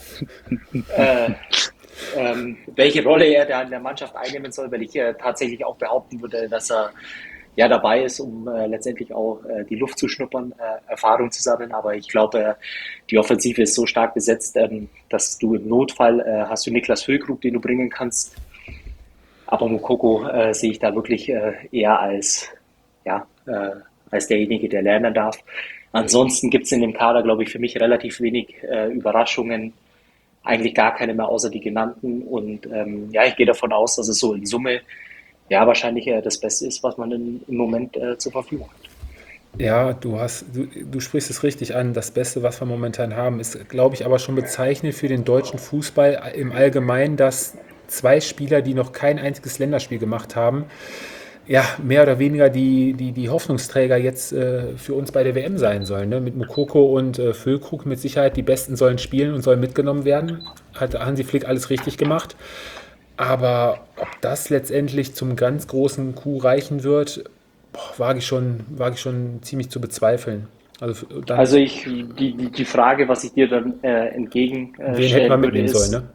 welche Rolle er da in der Mannschaft einnehmen soll, weil ich tatsächlich auch behaupten würde, dass er ja dabei ist, um letztendlich auch die Luft zu schnuppern, Erfahrung zu sammeln. Aber ich glaube, die Offensive ist so stark besetzt, dass du im Notfall hast du Niklas Füllkrug, den du bringen kannst. Aber Moukoko sehe ich da wirklich eher als, ja, als derjenige, der lernen darf. Ansonsten gibt es in dem Kader, glaube ich, für mich relativ wenig Überraschungen. Eigentlich gar keine mehr außer die genannten. Und ja, ich gehe davon aus, dass es so in Summe ja wahrscheinlich das Beste ist, was man im Moment zur Verfügung hat.
Ja, du sprichst es richtig an. Das Beste, was wir momentan haben, ist, glaube ich, aber schon bezeichnend für den deutschen Fußball im Allgemeinen, dass zwei Spieler, die noch kein einziges Länderspiel gemacht haben, ja, mehr oder weniger die Hoffnungsträger jetzt für uns bei der WM sein sollen. Ne? Mit Moukoko und Füllkrug mit Sicherheit, die Besten sollen spielen und sollen mitgenommen werden. Hat Hansi Flick alles richtig gemacht. Aber ob das letztendlich zum ganz großen Coup reichen wird, wage ich schon ziemlich zu bezweifeln.
Also die Frage, was ich dir dann entgegen
wen hätte
stellen
man
würde,
mitnehmen
ist,
sollen, ne?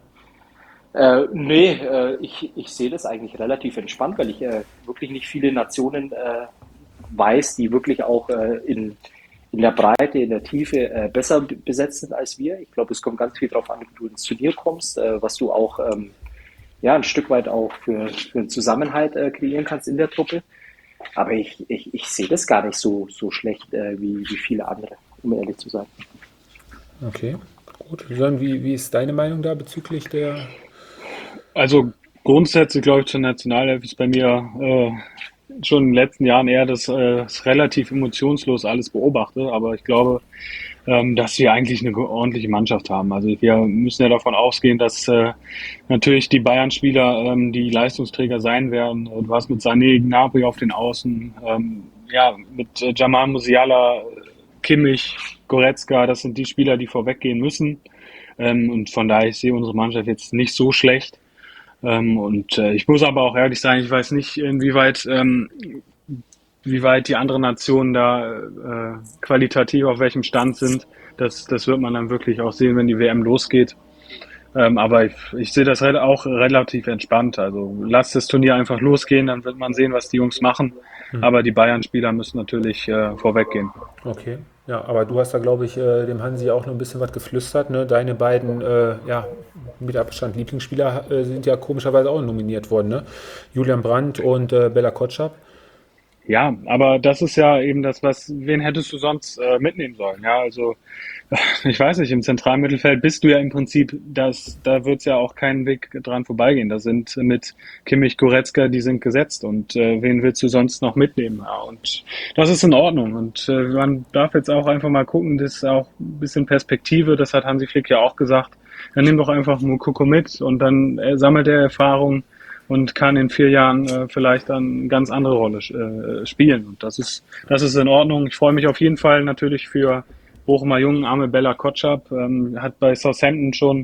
Nee, ich sehe das eigentlich relativ entspannt, weil ich wirklich nicht viele Nationen weiß, die wirklich auch in der Breite, in der Tiefe besser besetzt sind als wir. Ich glaube, es kommt ganz viel darauf an, wie du ins Turnier kommst, was du auch ja, ein Stück weit auch für einen Zusammenhalt kreieren kannst in der Truppe. Aber ich sehe das gar nicht so schlecht wie viele andere, um ehrlich zu sein.
Okay, gut. Sören, wie ist deine Meinung da bezüglich der...
Also grundsätzlich glaube ich zur Nationalelf ist bei mir schon in den letzten Jahren eher das relativ emotionslos alles beobachte, aber ich glaube, dass wir eigentlich eine ordentliche Mannschaft haben. Also wir müssen ja davon ausgehen, dass natürlich die Bayern-Spieler die Leistungsträger sein werden. Du hast mit Sané, Gnabry auf den Außen, ja, mit Jamal Musiala, Kimmich, Goretzka, das sind die Spieler, die vorweggehen müssen. Und von daher, ich sehe unsere Mannschaft jetzt nicht so schlecht. Und ich muss aber auch ehrlich sagen, ich weiß nicht, wie weit die anderen Nationen da qualitativ auf welchem Stand sind. Das wird man dann wirklich auch sehen, wenn die WM losgeht. Aber ich sehe das auch relativ entspannt. Also lasst das Turnier einfach losgehen, dann wird man sehen, was die Jungs machen. Aber die Bayern-Spieler müssen natürlich vorweggehen.
Okay, ja, aber du hast da, glaube ich, dem Hansi auch noch ein bisschen was geflüstert. Ne? Deine beiden, ja, mit Abstand Lieblingsspieler sind ja komischerweise auch nominiert worden. Ne? Julian Brandt und Bella Kotschap.
Ja, aber das ist ja eben das, wen hättest du sonst mitnehmen sollen? Ja, also ich weiß nicht, im zentralen Mittelfeld bist du ja im Prinzip, da wird es ja auch keinen Weg dran vorbeigehen. Da sind mit Kimmich, Goretzka, die sind gesetzt und wen willst du sonst noch mitnehmen? Ja, und das ist in Ordnung und man darf jetzt auch einfach mal gucken, das ist auch ein bisschen Perspektive, das hat Hansi Flick ja auch gesagt. Dann nimm doch einfach Moukoko mit und dann sammelt er Erfahrung und kann in 4 Jahren vielleicht dann eine ganz andere Rolle spielen. Und das ist in Ordnung. Ich freue mich auf jeden Fall natürlich für Bochumer Jungen, arme Bella Kotschap, hat bei Southampton schon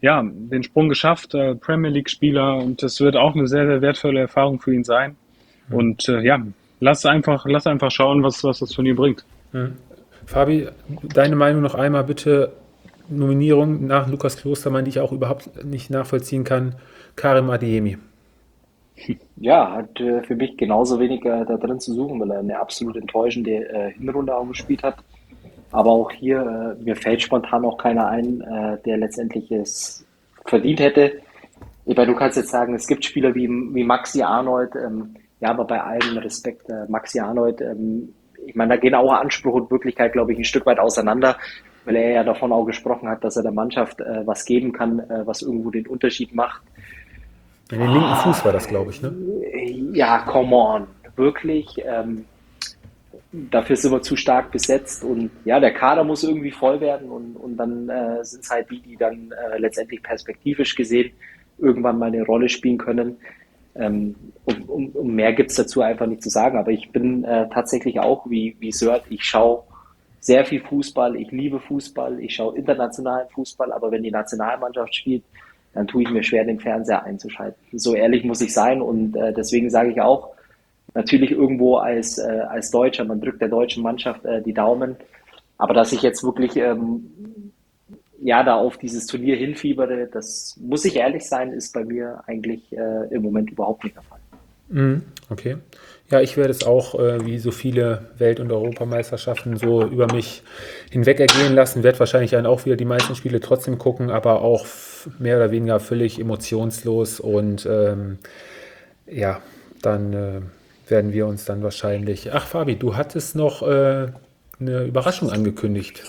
den Sprung geschafft, Premier League-Spieler, und das wird auch eine sehr, sehr wertvolle Erfahrung für ihn sein. Und lass einfach schauen, was das Turnier bringt.
Fabi, deine Meinung noch einmal bitte. Nominierung nach Lukas Klostermann, die ich auch überhaupt nicht nachvollziehen kann. Karim Adeyemi.
Ja, hat für mich genauso wenig da drin zu suchen, weil er eine absolut enttäuschende Hinrunde auch gespielt hat. Aber auch hier, mir fällt spontan auch keiner ein, der letztendlich es verdient hätte. Ich meine, du kannst jetzt sagen, es gibt Spieler wie Maxi Arnold, aber bei allem Respekt, Maxi Arnold, ich meine, da gehen auch Anspruch und Wirklichkeit, glaube ich, ein Stück weit auseinander, weil er ja davon auch gesprochen hat, dass er der Mannschaft was geben kann, was irgendwo den Unterschied macht.
In den linken Fuß war das, glaube ich, ne?
Ja, come on, wirklich. Dafür sind wir zu stark besetzt und ja, der Kader muss irgendwie voll werden und dann sind es halt die dann letztendlich perspektivisch gesehen irgendwann mal eine Rolle spielen können. Um mehr gibt es dazu einfach nicht zu sagen, aber ich bin tatsächlich auch wie Sören, ich schaue sehr viel Fußball, ich liebe Fußball, ich schaue internationalen Fußball, aber wenn die Nationalmannschaft spielt, dann tue ich mir schwer, den Fernseher einzuschalten. So ehrlich muss ich sein und deswegen sage ich auch, natürlich irgendwo als Deutscher, man drückt der deutschen Mannschaft die Daumen, aber dass ich jetzt wirklich da auf dieses Turnier hinfiebere, das muss ich ehrlich sein, ist bei mir eigentlich im Moment überhaupt nicht der Fall.
Okay. Ja, ich werde es auch, wie so viele Welt- und Europameisterschaften, so über mich hinweg ergehen lassen. Werde wahrscheinlich dann auch wieder die meisten Spiele trotzdem gucken, aber auch mehr oder weniger völlig emotionslos. Und dann werden wir uns dann wahrscheinlich... Ach, Fabi, du hattest noch eine Überraschung angekündigt.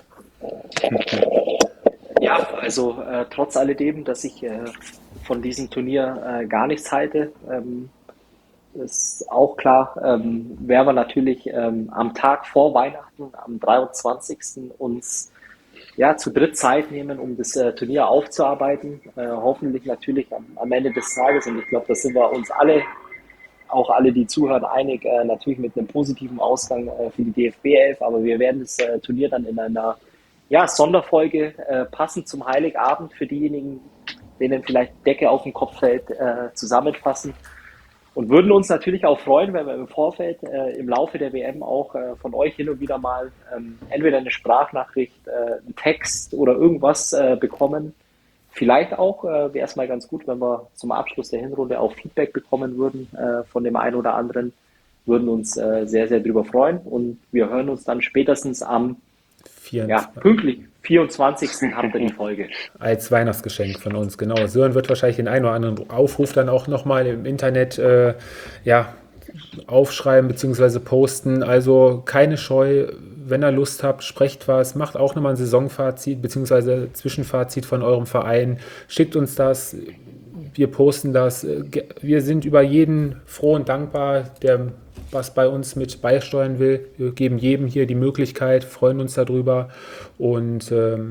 Ja, also trotz alledem, dass ich von diesem Turnier gar nichts halte, ist auch klar, werden wir natürlich am Tag vor Weihnachten, am 23. uns zu dritt Zeit nehmen, um das Turnier aufzuarbeiten. Hoffentlich natürlich am Ende des Tages, und ich glaube, da sind wir uns alle, auch alle, die zuhören, einig, natürlich mit einem positiven Ausgang für die DFB 11, aber wir werden das Turnier dann in einer Sonderfolge passend zum Heiligabend für diejenigen, denen vielleicht Decke auf den Kopf fällt, zusammenfassen. Und würden uns natürlich auch freuen, wenn wir im Vorfeld im Laufe der WM auch von euch hin und wieder mal entweder eine Sprachnachricht, einen Text oder irgendwas bekommen. Vielleicht auch wäre es mal ganz gut, wenn wir zum Abschluss der Hinrunde auch Feedback bekommen würden von dem einen oder anderen. Würden uns sehr, sehr drüber freuen. Und wir hören uns dann spätestens am pünktlich 24. habt ihr die Folge.
Als Weihnachtsgeschenk von uns, genau. Sören wird wahrscheinlich den einen oder anderen Aufruf dann auch nochmal im Internet aufschreiben bzw. posten. Also keine Scheu, wenn ihr Lust habt, sprecht was, macht auch nochmal ein Saisonfazit bzw. Zwischenfazit von eurem Verein. Schickt uns das, wir posten das. Wir sind über jeden froh und dankbar, der was bei uns mit beisteuern will. Wir geben jedem hier die Möglichkeit, freuen uns darüber und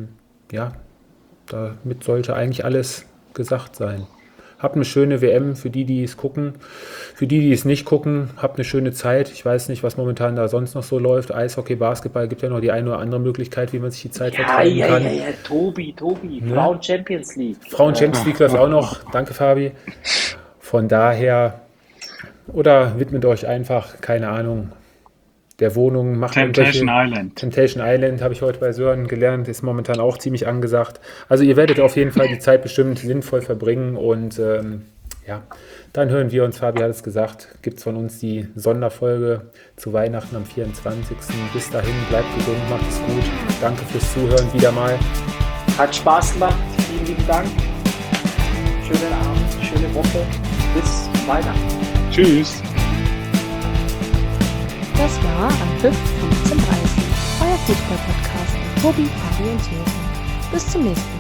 damit sollte eigentlich alles gesagt sein. Habt eine schöne WM für die es gucken. Für die es nicht gucken, habt eine schöne Zeit. Ich weiß nicht, was momentan da sonst noch so läuft. Eishockey, Basketball, gibt ja noch die eine oder andere Möglichkeit, wie man sich die Zeit vertreiben kann.
Ja, Tobi, ne? Frauen Champions League.
Frauen Champions League läuft auch noch. Danke, Fabi. Von daher... Oder widmet euch einfach, keine Ahnung, der Wohnung. Macht
Temptation Island.
Temptation Island habe ich heute bei Sören gelernt, ist momentan auch ziemlich angesagt. Also ihr werdet auf jeden Fall die Zeit bestimmt sinnvoll verbringen und dann hören wir uns, Fabi hat es gesagt, gibt es von uns die Sonderfolge zu Weihnachten am 24. Bis dahin, bleibt gesund, macht es gut. Danke fürs Zuhören wieder mal.
Hat Spaß gemacht, vielen lieben Dank. Schönen Abend, schöne Woche, bis Weihnachten.
Tschüss.
Das war Anpfiff 15:30, euer Fußball-Podcast mit Tobi, Fabi und Sören. Bis zum nächsten Mal.